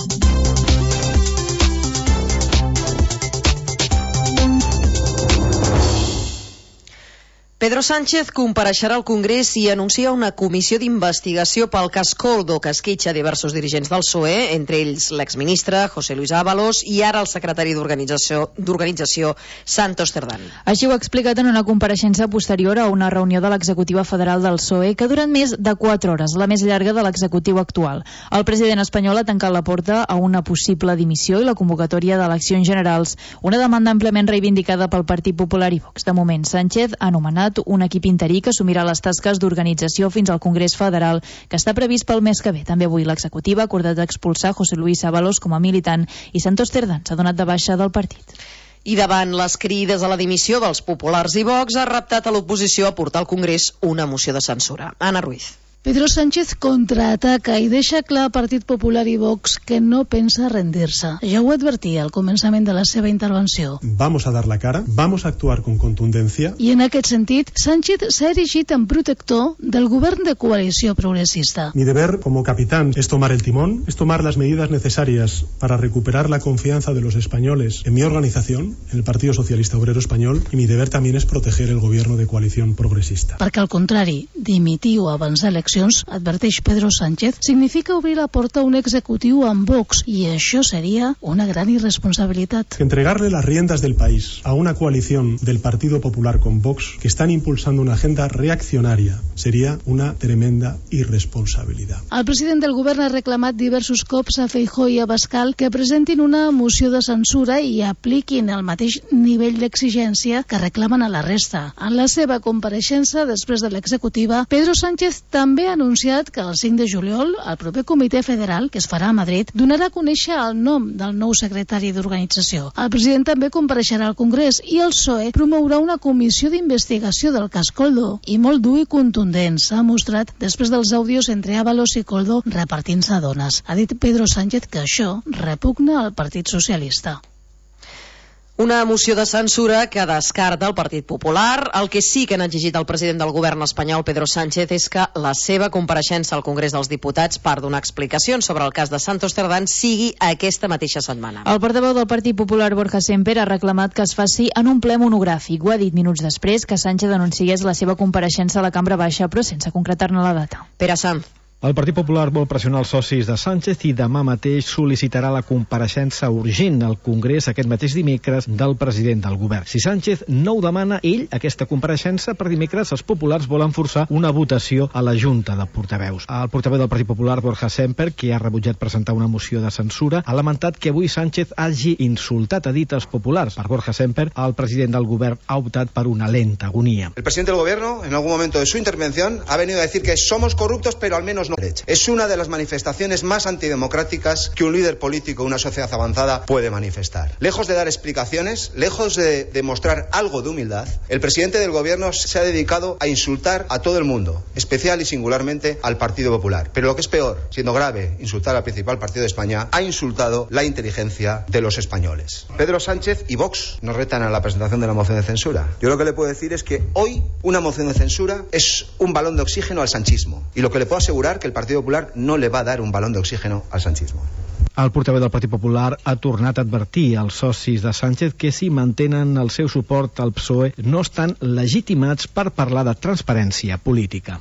Pedro Sánchez compareixerà al Congrés i anuncia una comissió d'investigació pel cas Koldo, que esquitxa diversos dirigents del PSOE, entre ells l'exministre José Luis Ábalos i ara el secretari d'Organització Santos Cerdán. Així ho ha explicat en una compareixença posterior a una reunió de l'executiva federal del PSOE que ha durat més de 4 hores, la més llarga de l'executiu actual. El president espanyol ha tancat la porta a una possible dimissió i la convocatòria d'eleccions generals, una demanda àmpliament reivindicada pel Partit Popular i Vox. De moment, Sánchez ha anomenat un equip interí que assumirà les tasques d'organització fins al Congrés Federal, que està previst pel mes que ve. També avui l'executiva ha acordat expulsar José Luis Ábalos com a militant i Santos Cerdán s'ha donat de baixa del partit. I davant les crides a la dimissió dels populars i Vox, ha reptat a l'oposició a portar al Congrés una moció de censura. Anna Ruiz. Pedro Sánchez contraataca i deixa clar al Partit Popular i Vox que no pensa rendir-se. Ja ho advertia al començament de la seva intervenció. Vamos a dar la cara, vamos a actuar con contundencia. I en aquest sentit, Sánchez s'ha erigit en protector del govern de coalició progressista. Mi deber como capitán es tomar el timón, es tomar las medidas necesarias para recuperar la confianza de los españoles en mi organización, en el Partido Socialista Obrero Español, y mi deber también es proteger el gobierno de coalición progresista. Perquè al contrari, dimitir o avançar eleccions, adverteix Pedro Sánchez, significa obrir la porta a un executiu amb Vox i això seria una gran irresponsabilitat. Entregarle las riendas del país a una coalición del Partido Popular con Vox que están impulsando una agenda reaccionaria sería una tremenda irresponsabilidad. El president del govern ha reclamat diversos cops a Feijóo i a Abascal que presentin una moció de censura i apliquin el mateix nivell d'exigència que reclamen a la resta. En la seva compareixença després de l'executiva, Pedro Sánchez també ha anunciat que el 5 de juliol el proper comitè federal, que es farà a Madrid, donarà a conèixer el nom del nou secretari d'organització. El president també compareixerà al Congrés i el PSOE promourà una comissió d'investigació del cas Koldo, i molt dur i contundent s'ha mostrat després dels àudios entre Ábalos i Koldo repartint-se dones. Ha dit Pedro Sánchez que això repugna al Partit Socialista. Una moció de censura que descarta el Partit Popular. El que sí que han exigit al president del govern espanyol, Pedro Sánchez, és que la seva compareixença al Congrés dels Diputats per donar explicacions sobre el cas de Santos Cerdán sigui aquesta mateixa setmana. El portaveu del Partit Popular, Borja Semper, ha reclamat que es faci en un ple monogràfic. Ho ha dit minuts després que Sánchez anunciés la seva compareixença a la Cambra Baixa, però sense concretar-ne la data. Pere Sanz. El Partit Popular vol pressionar els socis de Sánchez i demà mateix sol·licitarà la compareixença urgent al Congrés aquest mateix dimecres del president del govern. Si Sánchez no ho demana ell, aquesta compareixença, per dimecres els populars volen forçar una votació a la Junta de Portaveus. El portaveu del Partit Popular, Borja Semper, que ha rebutjat presentar una moció de censura, ha lamentat que avui Sánchez hagi insultat, ha dit, els populars. Per Borja Semper, el president del govern ha optat per una lenta agonia. El presidente del gobierno, en algún momento de su intervención, ha venido a decir que somos corruptos, pero al menos no derecha. Es una de las manifestaciones más antidemocráticas que un líder político, una sociedad avanzada puede manifestar. Lejos de dar explicaciones, lejos de demostrar algo de humildad, el presidente del gobierno se ha dedicado a insultar a todo el mundo, especial y singularmente al Partido Popular. Pero lo que es peor, siendo grave insultar al principal partido de España, ha insultado la inteligencia de los españoles. Pedro Sánchez y Vox nos retan a la presentación de la moción de censura. Yo lo que le puedo decir es que hoy una moción de censura es un balón de oxígeno al sanchismo. Y lo que le puedo asegurar que el Partido Popular no le va a dar un balón de oxígeno al sanchismo. El portaveu del Partit Popular ha tornat a advertir als socis de Sánchez que si mantenen el seu suport al PSOE no estan legitimats per parlar de transparència política.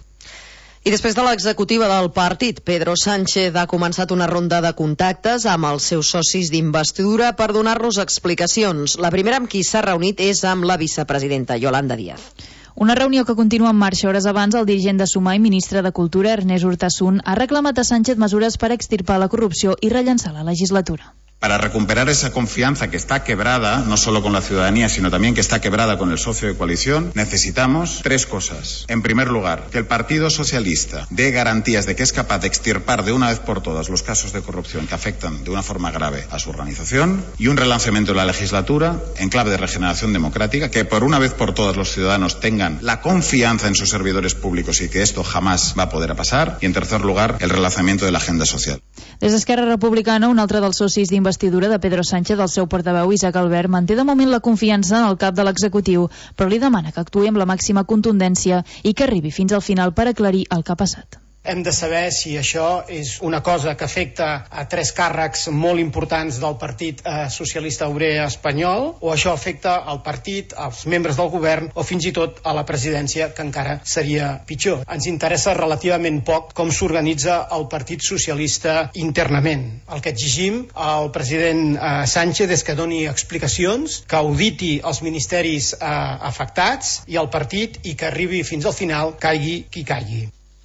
I després de l'executiva del partit, Pedro Sánchez ha començat una ronda de contactes amb els seus socis d'investidura per donar-los explicacions. La primera amb qui s'ha reunit és amb la vicepresidenta Yolanda Díaz. Una reunió que continua en marxa. Hores abans, el dirigent de Sumar i ministre de Cultura, Ernest Urtasun, ha reclamat a Sánchez mesures per extirpar la corrupció i rellançar la legislatura. Para recuperar esa confianza que está quebrada, no solo con la ciudadanía, sino también que está quebrada con el socio de coalición, necesitamos tres cosas. En primer lugar, que el Partido Socialista dé garantías de que es capaz de extirpar de una vez por todas los casos de corrupción que afectan de una forma grave a su organización, y un relanzamiento de la legislatura en clave de regeneración democrática, que por una vez por todas los ciudadanos tengan la confianza en sus servidores públicos y que esto jamás va a poder pasar, y en tercer lugar, el relanzamiento de la agenda social. Des d'Esquerra Republicana, un altre dels socis d'investidura de Pedro Sánchez, el seu portaveu Isaac Albert, manté de moment la confiança en el cap de l'executiu, però li demana que actuï amb la màxima contundència i que arribi fins al final per aclarir el que ha passat. Hem de saber si això és una cosa que afecta a tres càrrecs molt importants del Partit Socialista Obrer Espanyol, o això afecta al partit, als membres del govern o fins i tot a la presidència, que encara seria pitjor. Ens interessa relativament poc com s'organitza el Partit Socialista internament. El que exigim al president Sánchez és que doni explicacions, que auditi els ministeris afectats i el partit i que arribi fins al final, caigui qui caigui.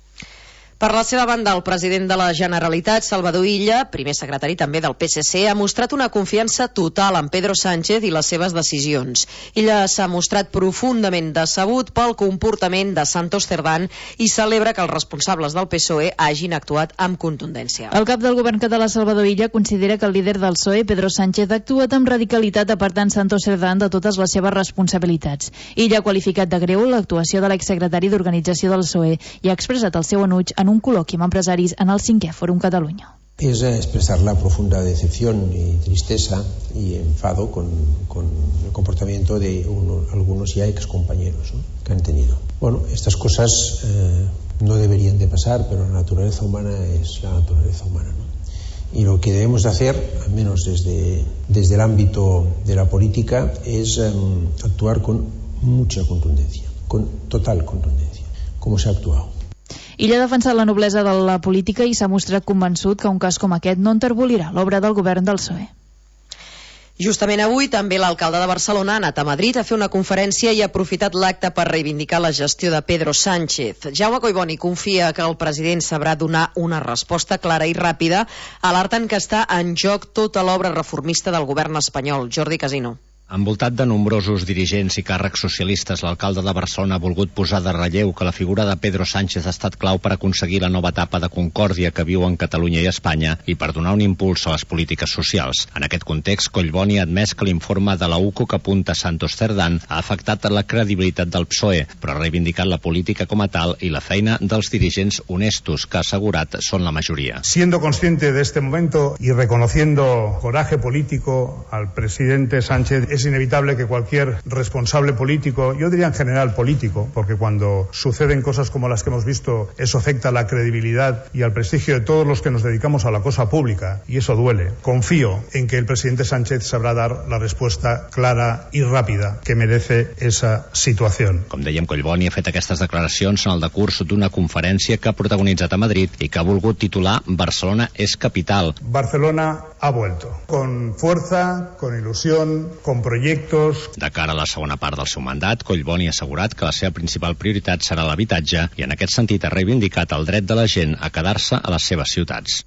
Per la seva banda, el president de la Generalitat, Salvador Illa, primer secretari també del PSC, ha mostrat una confiança total en Pedro Sánchez i les seves decisions. Illa s'ha mostrat profundament decebut pel comportament de Santos Cerdán i celebra que els responsables del PSOE hagin actuat amb contundència. El cap del govern català, Salvador Illa, considera que el líder del PSOE, Pedro Sánchez, ha actuat amb radicalitat apartant Santos Cerdán de totes les seves responsabilitats. Illa ha qualificat de greu l'actuació de l'exsecretari d'Organització del PSOE i ha expressat el seu enuig en un col·loqui amb empresaris en el 5è Fòrum Catalunya. Es expresar la profunda decepción y tristeza y enfado con el comportamiento de algunos ya excompañeros, ¿no?, que han tenido. Bueno, estas cosas no deberían de pasar, pero la naturaleza humana es la naturaleza humana, ¿no? Y lo que debemos de hacer, al menos desde el ámbito de la política, es actuar con mucha contundencia, con total contundencia, como se ha actuado. Illa ha defensat la noblesa de la política i s'ha mostrat convençut que un cas com aquest no enterbolirà l'obra del govern del PSOE. Justament avui també l'alcalde de Barcelona ha anat a Madrid a fer una conferència i ha aprofitat l'acte per reivindicar la gestió de Pedro Sánchez. Jaume Collboni confia que el president sabrà donar una resposta clara i ràpida, alertant que està en joc tota l'obra reformista del govern espanyol. Jordi Casino. Envoltat de nombrosos dirigents i càrrecs socialistes, l'alcalde de Barcelona ha volgut posar de relleu que la figura de Pedro Sánchez ha estat clau per aconseguir la nova etapa de concòrdia que viuen Catalunya i Espanya i per donar un impuls a les polítiques socials. En aquest context, Collboni ha admès que l'informe de la UCO que apunta Santos Cerdán ha afectat la credibilitat del PSOE, però ha reivindicat la política com a tal i la feina dels dirigents honestos, que ha assegurat són la majoria. Siendo consciente de este momento y reconociendo coraje político al presidente Sánchez, es inevitable que cualquier responsable político, yo diría en general político, porque cuando suceden cosas como las que hemos visto, eso afecta a la credibilidad y al prestigio de todos los que nos dedicamos a la cosa pública, y eso duele. Confío en que el presidente Sánchez sabrá dar la respuesta clara y rápida que merece esa situación. Com dèiem, Collboni ha fet aquestes declaracions en el decurs d'una conferència que ha protagonitzat a Madrid i que ha volgut titular Barcelona és capital. Barcelona ha vuelto, con fuerza, con ilusión, con proyectos. De cara a la segona part del seu mandat, Collboni ha assegurat que la seva principal prioritat serà l'habitatge i en aquest sentit ha reivindicat el dret de la gent a quedar-se a les seves ciutats.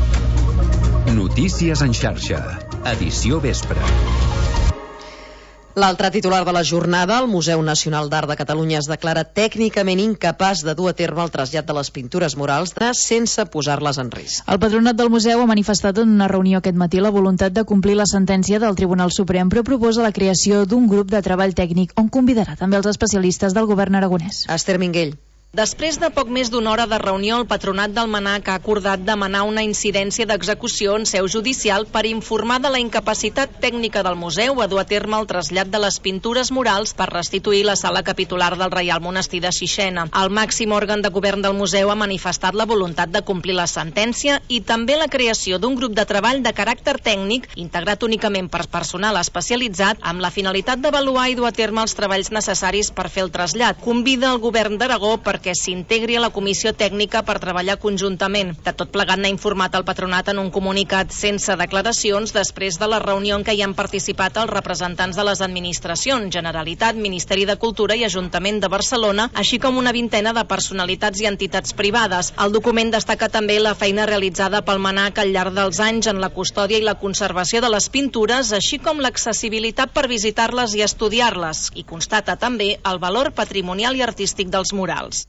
Notícies en xarxa, edició vespre. L'altre titular de la jornada, el Museu Nacional d'Art de Catalunya es declara tècnicament incapaç de dur a terme el trasllat de les pintures murals sense posar-les en risc. El patronat del museu ha manifestat en una reunió aquest matí la voluntat de complir la sentència del Tribunal Suprem, però proposa la creació d'un grup de treball tècnic on convidarà també els especialistes del govern aragonès. Esther Minguell. Després de poc més d'una hora de reunió, el patronat del MNAC ha acordat demanar una incidència d'execució en seu judicial per informar de la incapacitat tècnica del museu a dur a terme el trasllat de les pintures murals per restituir la sala capitular del Reial Monestir de Sixena. El màxim òrgan de govern del museu ha manifestat la voluntat de complir la sentència i també la creació d'un grup de treball de caràcter tècnic integrat únicament per personal especialitzat amb la finalitat d'avaluar i dur a terme els treballs necessaris per fer el trasllat. Convida el govern d'Aragó perquè s'integri a la comissió tècnica per treballar conjuntament. De tot plegat n'ha informat el patronat en un comunicat sense declaracions després de la reunió en què hi han participat els representants de les administracions, Generalitat, Ministeri de Cultura i Ajuntament de Barcelona, així com una vintena de personalitats i entitats privades. El document destaca també la feina realitzada pel MNAC al llarg dels anys en la custòdia i la conservació de les pintures, així com l'accessibilitat per visitar-les i estudiar-les, i constata també el valor patrimonial i artístic dels murals.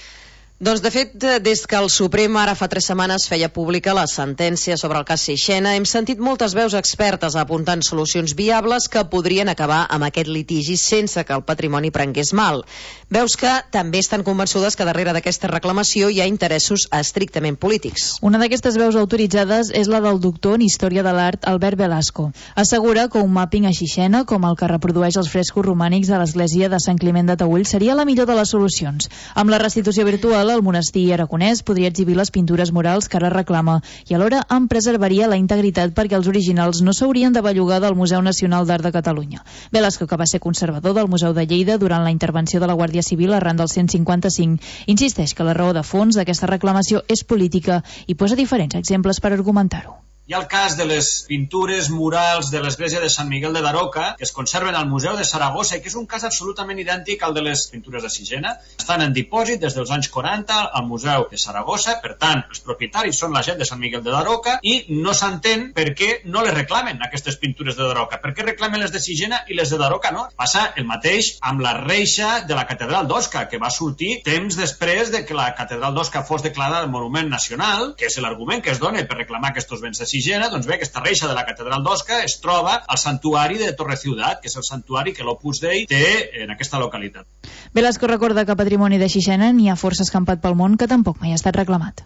Doncs, de fet, des que el Suprem ara fa 3 setmanes feia pública la sentència sobre el cas Sixena, hem sentit moltes veus expertes apuntant solucions viables que podrien acabar amb aquest litigi sense que el patrimoni prengués mal. Veus que també estan convençudes que darrere d'aquesta reclamació hi ha interessos estrictament polítics. Una d'aquestes veus autoritzades és la del doctor en Història de l'Art Albert Velasco. Assegura que un màpping a Sixena, com el que reprodueix els frescos romànics de l'església de Sant Climent de Taüll, seria la millor de les solucions. Amb la restitució virtual, el monestir aragonès podria exhibir les pintures murals que ara reclama i alhora en preservaria la integritat perquè els originals no s'haurien de bellugar del Museu Nacional d'Art de Catalunya. Velasco, que va ser conservador del Museu de Lleida durant la intervenció de la Guàrdia Civil arran del 155, insisteix que la raó de fons d'aquesta reclamació és política i posa diferents exemples per argumentar-ho. Hi ha el cas de les pintures murals de l'església de Sant Miguel de Daroca, que es conserven al Museu de Saragossa i que és un cas absolutament idèntic al de les pintures de Sixena. Estan en dipòsit des dels anys 40 al Museu de Saragossa, per tant, els propietaris són la gent de Sant Miguel de Daroca i no s'entén per què no les reclamen aquestes pintures de Daroca. Per què reclamen les de Sixena i les de Daroca no? Passa el mateix amb la reixa de la catedral d'Osca, que va sortir temps després de que la catedral d'Osca fos declarada Monument Nacional, que és l'argument que es dona per reclamar aquests béns de Sixena. Doncs bé, aquesta reixa de la catedral d'Osca es troba al santuari de Torre Ciutat, que és el santuari que l'Opus Dei té en aquesta localitat. Velasco recorda que patrimoni de Sixena n'hi ha força escampat pel món que tampoc mai ha estat reclamat.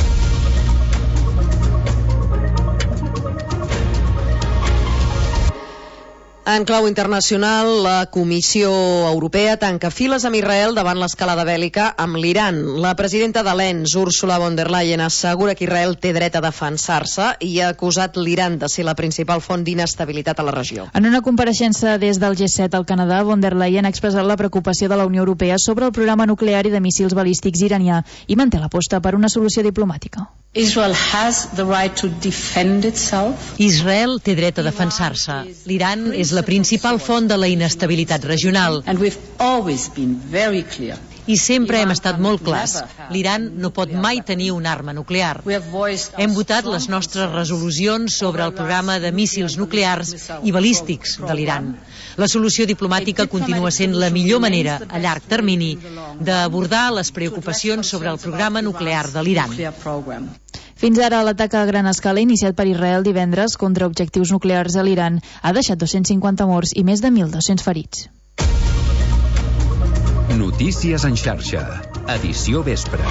En clau internacional, la Comissió Europea tanca files amb Israel davant l'escalada bèl·lica amb l'Iran. La presidenta de l'ENS, Ursula von der Leyen, assegura que Israel té dret a defensar-se i ha acusat l'Iran de ser la principal font d'inestabilitat a la regió. En una compareixença des del G7 al Canadà, von der Leyen ha expressat la preocupació de la Unió Europea sobre el programa nuclear i de míssils balístics iranià i manté l'aposta per una solució diplomàtica. Israel té dret a defensar-se. L'Iran és la principal font de la inestabilitat regional. I sempre hem estat molt clars. L'Iran no pot mai tenir una arma nuclear. Hem votat les nostres resolucions sobre el programa de míssils nuclears i balístics de l'Iran. La solució diplomàtica continua sent la millor manera, a llarg termini, d'abordar les preocupacions sobre el programa nuclear de l'Iran. Fins ara, l'atac a gran escala iniciat per Israel divendres contra objectius nuclears a l'Iran ha deixat 250 morts i més de 1.200 ferits. Notícies en xarxa. Edició vespre.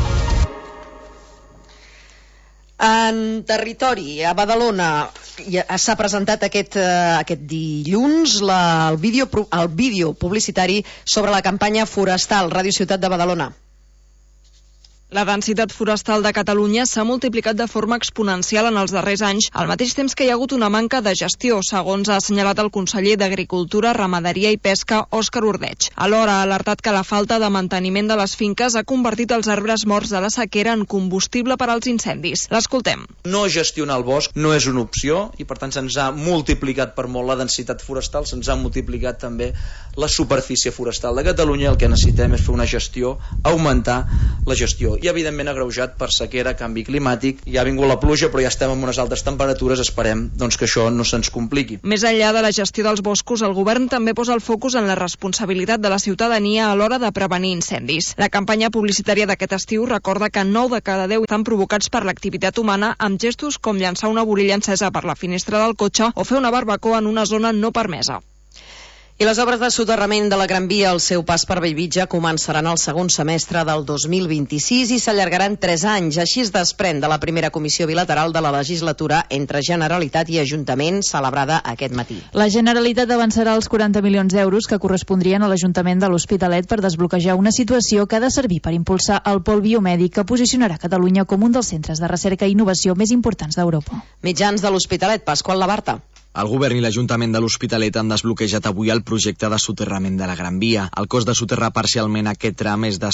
En territori, a Badalona, s'ha presentat aquest dilluns el vídeo publicitari sobre la campanya forestal Ràdio Ciutat de Badalona. La densitat forestal de Catalunya s'ha multiplicat de forma exponencial en els darrers anys, al mateix temps que hi ha hagut una manca de gestió, segons ha assenyalat el conseller d'Agricultura, Ramaderia i Pesca, Òscar Ordeig. Alhora ha alertat que la falta de manteniment de les finques ha convertit els arbres morts de la sequera en combustible per als incendis. L'escoltem. No gestionar el bosc no és una opció i per tant se'ns ha multiplicat per molt la densitat forestal, se'ns ha multiplicat també la superfície forestal de Catalunya. El que necessitem és fer una gestió, augmentar la gestió. i evidentment agreujat per sequera, canvi climàtic. Ja ha vingut la pluja, però ja estem amb unes altes temperatures, esperem doncs, que això no se'ns compliqui. Més enllà de la gestió dels boscos, el govern també posa el focus en la responsabilitat de la ciutadania a l'hora de prevenir incendis. La campanya publicitària d'aquest estiu recorda que 9 de cada 10 estan provocats per l'activitat humana, amb gestos com llançar una bolilla encesa per la finestra del cotxe o fer una barbacoa en una zona no permesa. I les obres de soterrament de la Gran Via al seu pas per Bellvitge començaran el segon semestre del 2026 i s'allargaran 3 anys. Així es desprèn de la primera comissió bilateral de la legislatura entre Generalitat i Ajuntament celebrada aquest matí. La Generalitat avançarà els 40 milions d'euros que correspondrien a l'Ajuntament de l'Hospitalet per desbloquejar una situació que ha de servir per impulsar el pol biomèdic que posicionarà Catalunya com un dels centres de recerca i innovació més importants d'Europa. Mitjans de l'Hospitalet, Pasqual Labarta. El govern i l'Ajuntament de l'Hospitalet han desbloquejat avui el projecte de soterrament de la Gran Via. El cost de soterrar parcialment aquest tram és de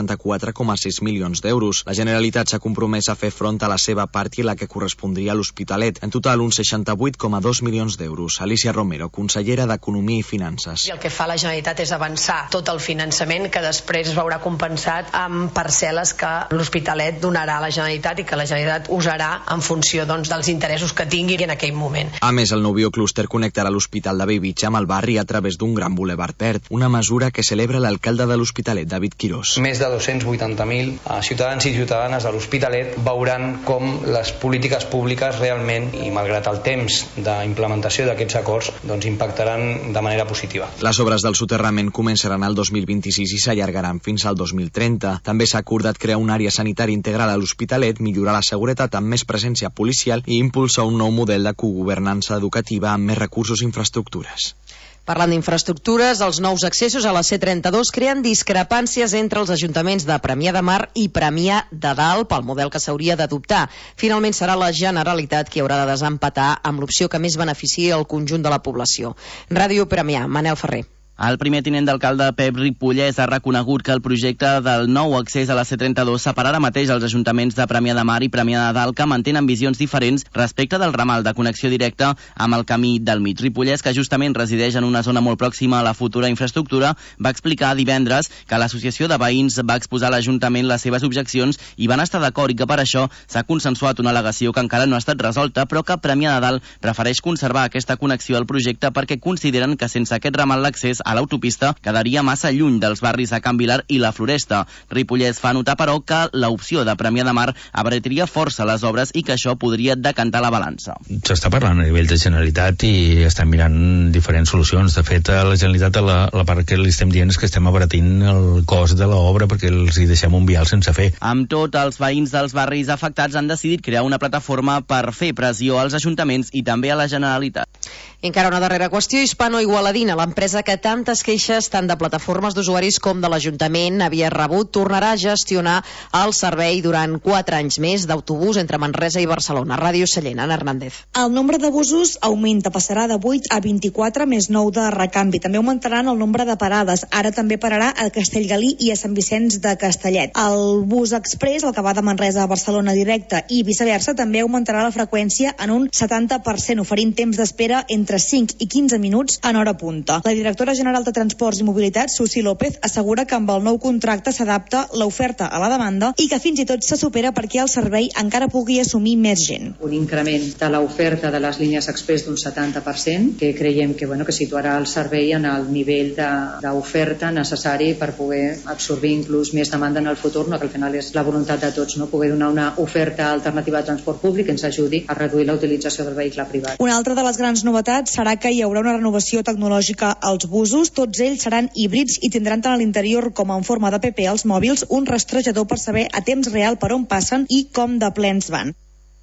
144,6 milions d'euros. La Generalitat s'ha compromès a fer front a la seva part i la que correspondria a l'Hospitalet. En total, uns 68,2 milions d'euros. Alicia Romero, consellera d'Economia i Finances. I el que fa la Generalitat és avançar tot el finançament que després es veurà compensat amb parcel·les que l'Hospitalet donarà a la Generalitat i que la Generalitat usarà en funció dels interessos que tingui en aquell moment. A més, el nou bioclúster connectarà l'Hospital de Bellvitge amb el barri a través d'un gran bulevard verd, una mesura que celebra l'alcalde de l'Hospitalet, David Quirós. Més de 280.000 ciutadans i ciutadanes de l'Hospitalet veuran com les polítiques públiques realment, i malgrat el temps d'implementació d'aquests acords, impactaran de manera positiva. Les obres del soterrament començaran el 2026 i s'allargaran fins al 2030. També s'ha acordat crear una àrea sanitària integral a l'Hospitalet, millorar la seguretat amb més presència policial i impulsar un nou model de cogovernança educativa amb més recursos i infraestructures. Parlant d'infraestructures, els nous accessos a la C32 creen discrepàncies entre els ajuntaments de Premià de Mar i Premià de Dalt pel model que s'hauria d'adoptar. Finalment serà la Generalitat qui haurà de desempatar amb l'opció que més beneficiï el conjunt de la població. Ràdio Premià, Manel Ferrer. El primer tinent d'alcalde Pep Ripollès ha reconegut que el projecte del nou accés a la C32 separarà mateix els ajuntaments de Premià de Mar i Premià de Dalt, que mantenen visions diferents respecte del ramal de connexió directa amb el camí del mig. Ripollès, que justament resideix en una zona molt pròxima a la futura infraestructura, va explicar divendres que l'associació de veïns va exposar a l'Ajuntament les seves objeccions i van estar d'acord i que per això s'ha consensuat una al·legació que encara no ha estat resolta, però que Premià de Dalt prefereix conservar aquesta connexió al projecte perquè consideren que sense aquest ramal l'accés a l'autopista quedaria massa lluny dels barris de Can Vilar i la Floresta. Ripollès fa notar, però, que l'opció de Premià de Mar abarataria força les obres i que això podria decantar la balança. S'està parlant a nivell de Generalitat i estem mirant diferents solucions. De fet, a la Generalitat la part que li estem dient és que estem abaratint el cost de l'obra perquè els hi deixem un vial sense fer. Amb tot, els veïns dels barris afectats han decidit crear una plataforma per fer pressió als ajuntaments i també a la Generalitat. I encara una darrera qüestió, Hispano-Igualadina, l'empresa que tantes queixes tant de plataformes d'usuaris com de l'Ajuntament havia rebut, tornarà a gestionar el servei durant 4 anys més d'autobús entre Manresa i Barcelona. Ràdio Sallent, Ana Hernández. El nombre de busos augmenta, passarà de 8 a 24 més 9 de recanvi. També augmentaran el nombre de parades. Ara també pararà a Castellgalí i a Sant Vicenç de Castellet. El bus express, el que va de Manresa a Barcelona directe i viceversa, també augmentarà la freqüència en un 70%, oferint temps d'espera entre 5 i 15 minuts en hora punta. La directora general de Transports i Mobilitat, Susi López, assegura que amb el nou contracte s'adapta l'oferta a la demanda i que fins i tot se supera perquè el servei encara pugui assumir més gent. Un increment de l'oferta de les línies express d'un 70%, que creiem que situarà el servei en el nivell d'oferta necessari per poder absorbir inclús més demanda en el futur, que al final és la voluntat de tots, poder donar una oferta alternativa de transport públic que ens ajudi a reduir la utilització del vehicle privat. Una altra de les grans novetats serà que hi haurà una renovació tecnològica als busos. Tots ells seran híbrids i tindran tant a l'interior com en forma d'APP als mòbils un rastrejador per saber a temps real per on passen i com de plens van.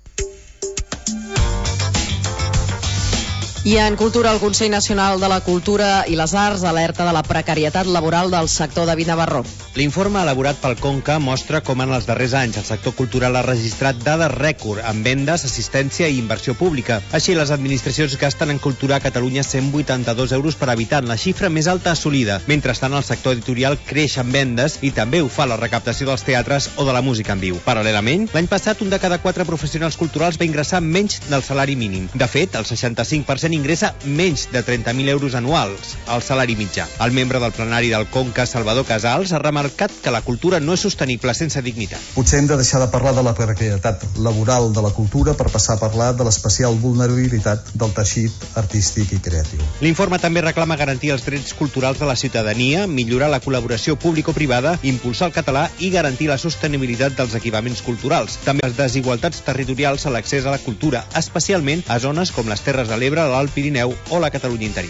I en cultura, el Consell Nacional de la Cultura i les Arts alerta de la precarietat laboral del sector. David Navarro. L'informe elaborat pel Conca mostra com en els darrers anys el sector cultural ha registrat dades rècord en vendes, assistència i inversió pública. Així, les administracions gasten en cultura a Catalunya 182 euros per habitant, la xifra més alta assolida. Mentrestant, el sector editorial creix en vendes i també ho fa la recaptació dels teatres o de la música en viu. Paral·lelament, l'any passat, un de cada 4 professionals culturals va ingressar menys del salari mínim. De fet, el 65% ingressa menys de 30.000 euros anuals, al salari mitjà. El membre del plenari del Conca, Salvador Casals, ha remarcat que la cultura no és sostenible sense dignitat. Potser hem de deixar de parlar de la precarietat laboral de la cultura per passar a parlar de l'especial vulnerabilitat del teixit artístic i creatiu. L'informe també reclama garantir els drets culturals de la ciutadania, millorar la col·laboració público-privada, impulsar el català i garantir la sostenibilitat dels equipaments culturals. També les desigualtats territorials a l'accés a la cultura, especialment a zones com les Terres de l'Ebre, l'Alt Pirineu o la Catalunya interior.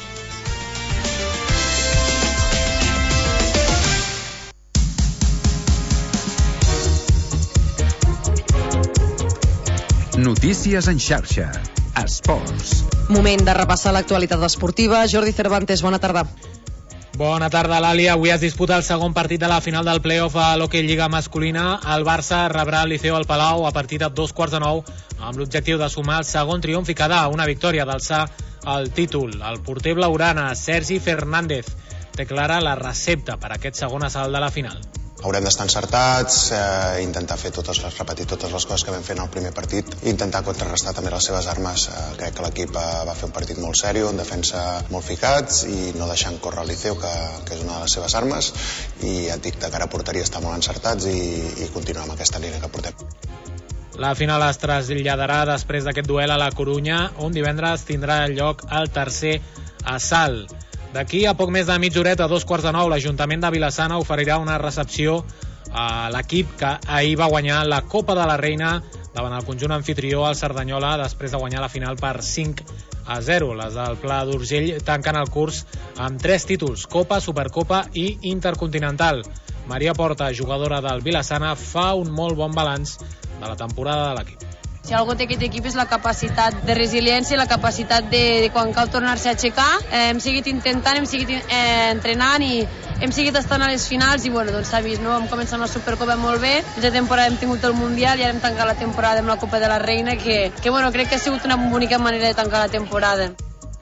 Notícies en xarxa. Esports. Moment de repassar l'actualitat esportiva. Jordi Cervantes, bona tarda. Bona tarda, Lali. Avui es disputa el segon partit de la final del play-off a l'Hockey Lliga masculina. El Barça rebrà el Liceo al Palau a partir de 2:15 amb l'objectiu de sumar el segon triomf i quedar una victòria d'alçar el títol. El porter blaugrana, Sergi Fernández, té clara la recepta per a aquest segon assalt de la final. Haurem d'estar encertats, intentar repetir totes les coses que vam fer en el primer partit, intentar contrarrestar també les seves armes. Crec que l'equip va fer un partit molt seriós, en defensa molt ficats i no deixant córrer el Liceu, que és una de les seves armes, i et dic, de cara a porteria estar molt encertats i continuar amb aquesta línia que portem. La final es traslladarà després d'aquest duel a la Corunya, on divendres tindrà lloc el tercer assalt. D'aquí a poc més de mitja horeta, a 2:15, l'Ajuntament de Vila-sana oferirà una recepció a l'equip que ahir va guanyar la Copa de la Reina davant el conjunt anfitrió, el Cerdanyola, després de guanyar la final per 5-0. Les del Pla d'Urgell tanquen el curs amb 3 títols: Copa, Supercopa i Intercontinental. Maria Porta, jugadora del Vila-sana, fa un molt bon balanç de la temporada de l'equip. Si algú té aquest equip és la capacitat de resiliència, la capacitat de quan cal tornar-se a aixecar. Hem seguit intentant, hem seguit entrenant i hem seguit estant a les finals i bueno, doncs s'ha vist, no? Hem començat amb la Supercopa molt bé, aquesta temporada hem tingut el Mundial i ara hem tancat la temporada amb la Copa de la Reina, que bueno, crec que ha sigut una bonica manera de tancar la temporada.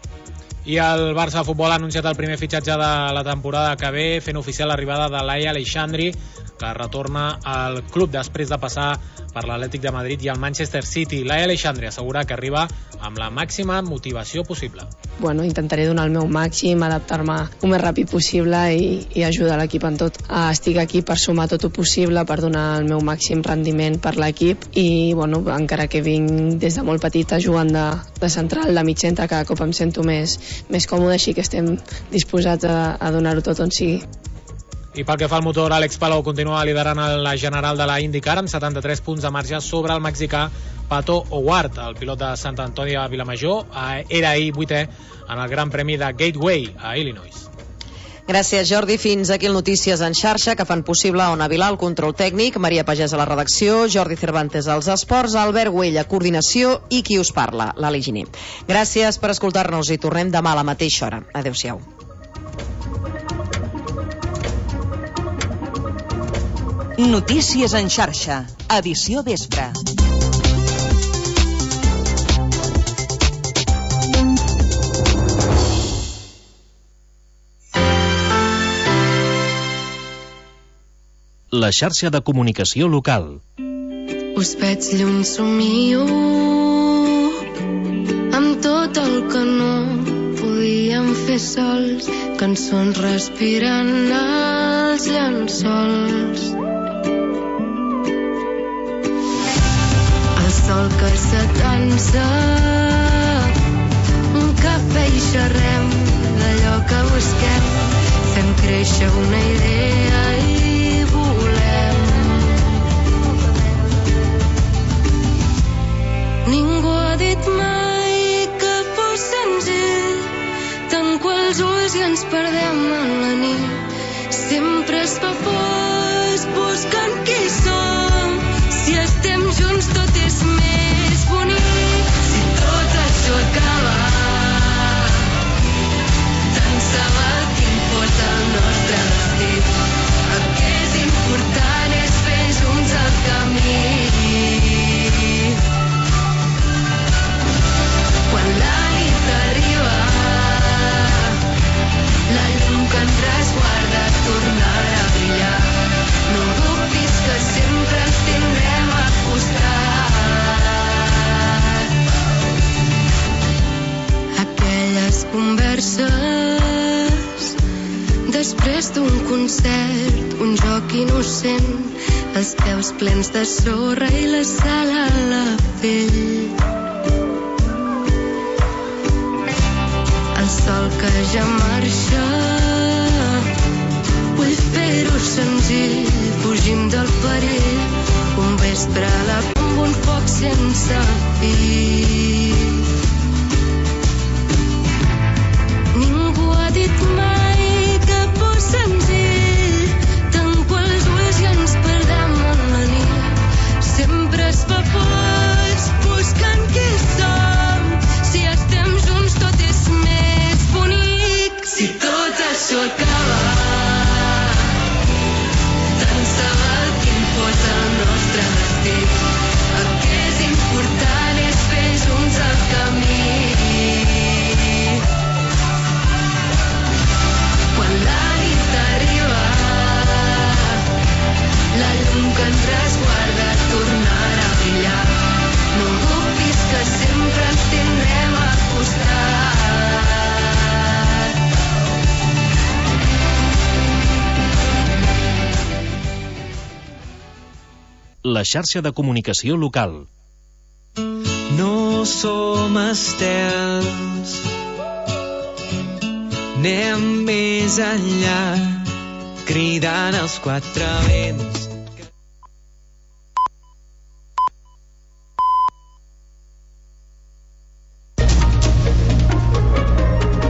I el Barça Futbol ha anunciat el primer fitxatge de la temporada que ve, fent oficial l'arribada de Laia Aleixandri, que retorna al club després de passar per l'Atlètic de Madrid i el Manchester City. Laia Aleixandri assegura que arriba amb la màxima motivació possible. Bueno, intentaré donar el meu màxim, adaptar-me el més ràpid possible i ajudar l'equip en tot. Estic aquí per sumar tot el possible, per donar el meu màxim rendiment per l'equip i, bueno, encara que vinc des de molt petita jugant de central, de mig centre, cada cop em sento més còmode, així que estem disposats a donar-ho tot on sigui. I pel que fa al motor, Àlex Palou continua liderant la general de la IndyCar amb 73 punts de marge sobre el mexicà Pato O'Ward. El pilot de Sant Antoni de Vilamajor era ahir 8è en el Gran Premi de Gateway a Illinois. Gràcies, Jordi. Fins aquí el Notícies en xarxa, que fan possible Ona Vilà, el control tècnic, Maria Pagès a la redacció, Jordi Cervantes als esports, Albert Güell a coordinació i qui us parla, l'Ali Giner. Gràcies per escoltar-nos i tornem demà a la mateixa hora. Adéu-siau. Notícies en xarxa, edició vespre. La xarxa de comunicació local. Us veig lluny, somio amb tot el que no podíem fer sols, cançons respirant als llençols. El sol que s'atansa, un cafè i xerrem d'allò que busquem, fem créixer una idea i volem. Ningú ha dit mai que fos senzill, tanco els ulls i ens perdem en la nit. Sempre es fa fos buscant qui som, si estem junts tot és més bonic. Si tot això acaba, tant se val quin fos el nostre destí. El que és important és fer junts el camí. Quan la nit arriba, la llum que ens resguarda tornarà a brillar. No dubtis que ganes d'un concert, un joc innocent, els peus plens de sorra i la sal a la pell. El sol que ja marxa, vull fer-ho senzill, fugint del perill, un vespre a la amb un foc sense fil. Ningú ha dit mai que fos senzill, tanco els ulls i ens perdem en la nit. Sempre es fa fos buscant qui som, si estem junts tot és més bonic. Si tot això acaba, tant se val quin fos el nostre destí. El que és important és fer junts el camí. Quan la nit arriba, la llum que ens resguarda tornarà a brillar. No dubtis que sempre ens tindrem al costat. La xarxa de comunicació local. No som estels, anem més enllà, cridant els quatre vents.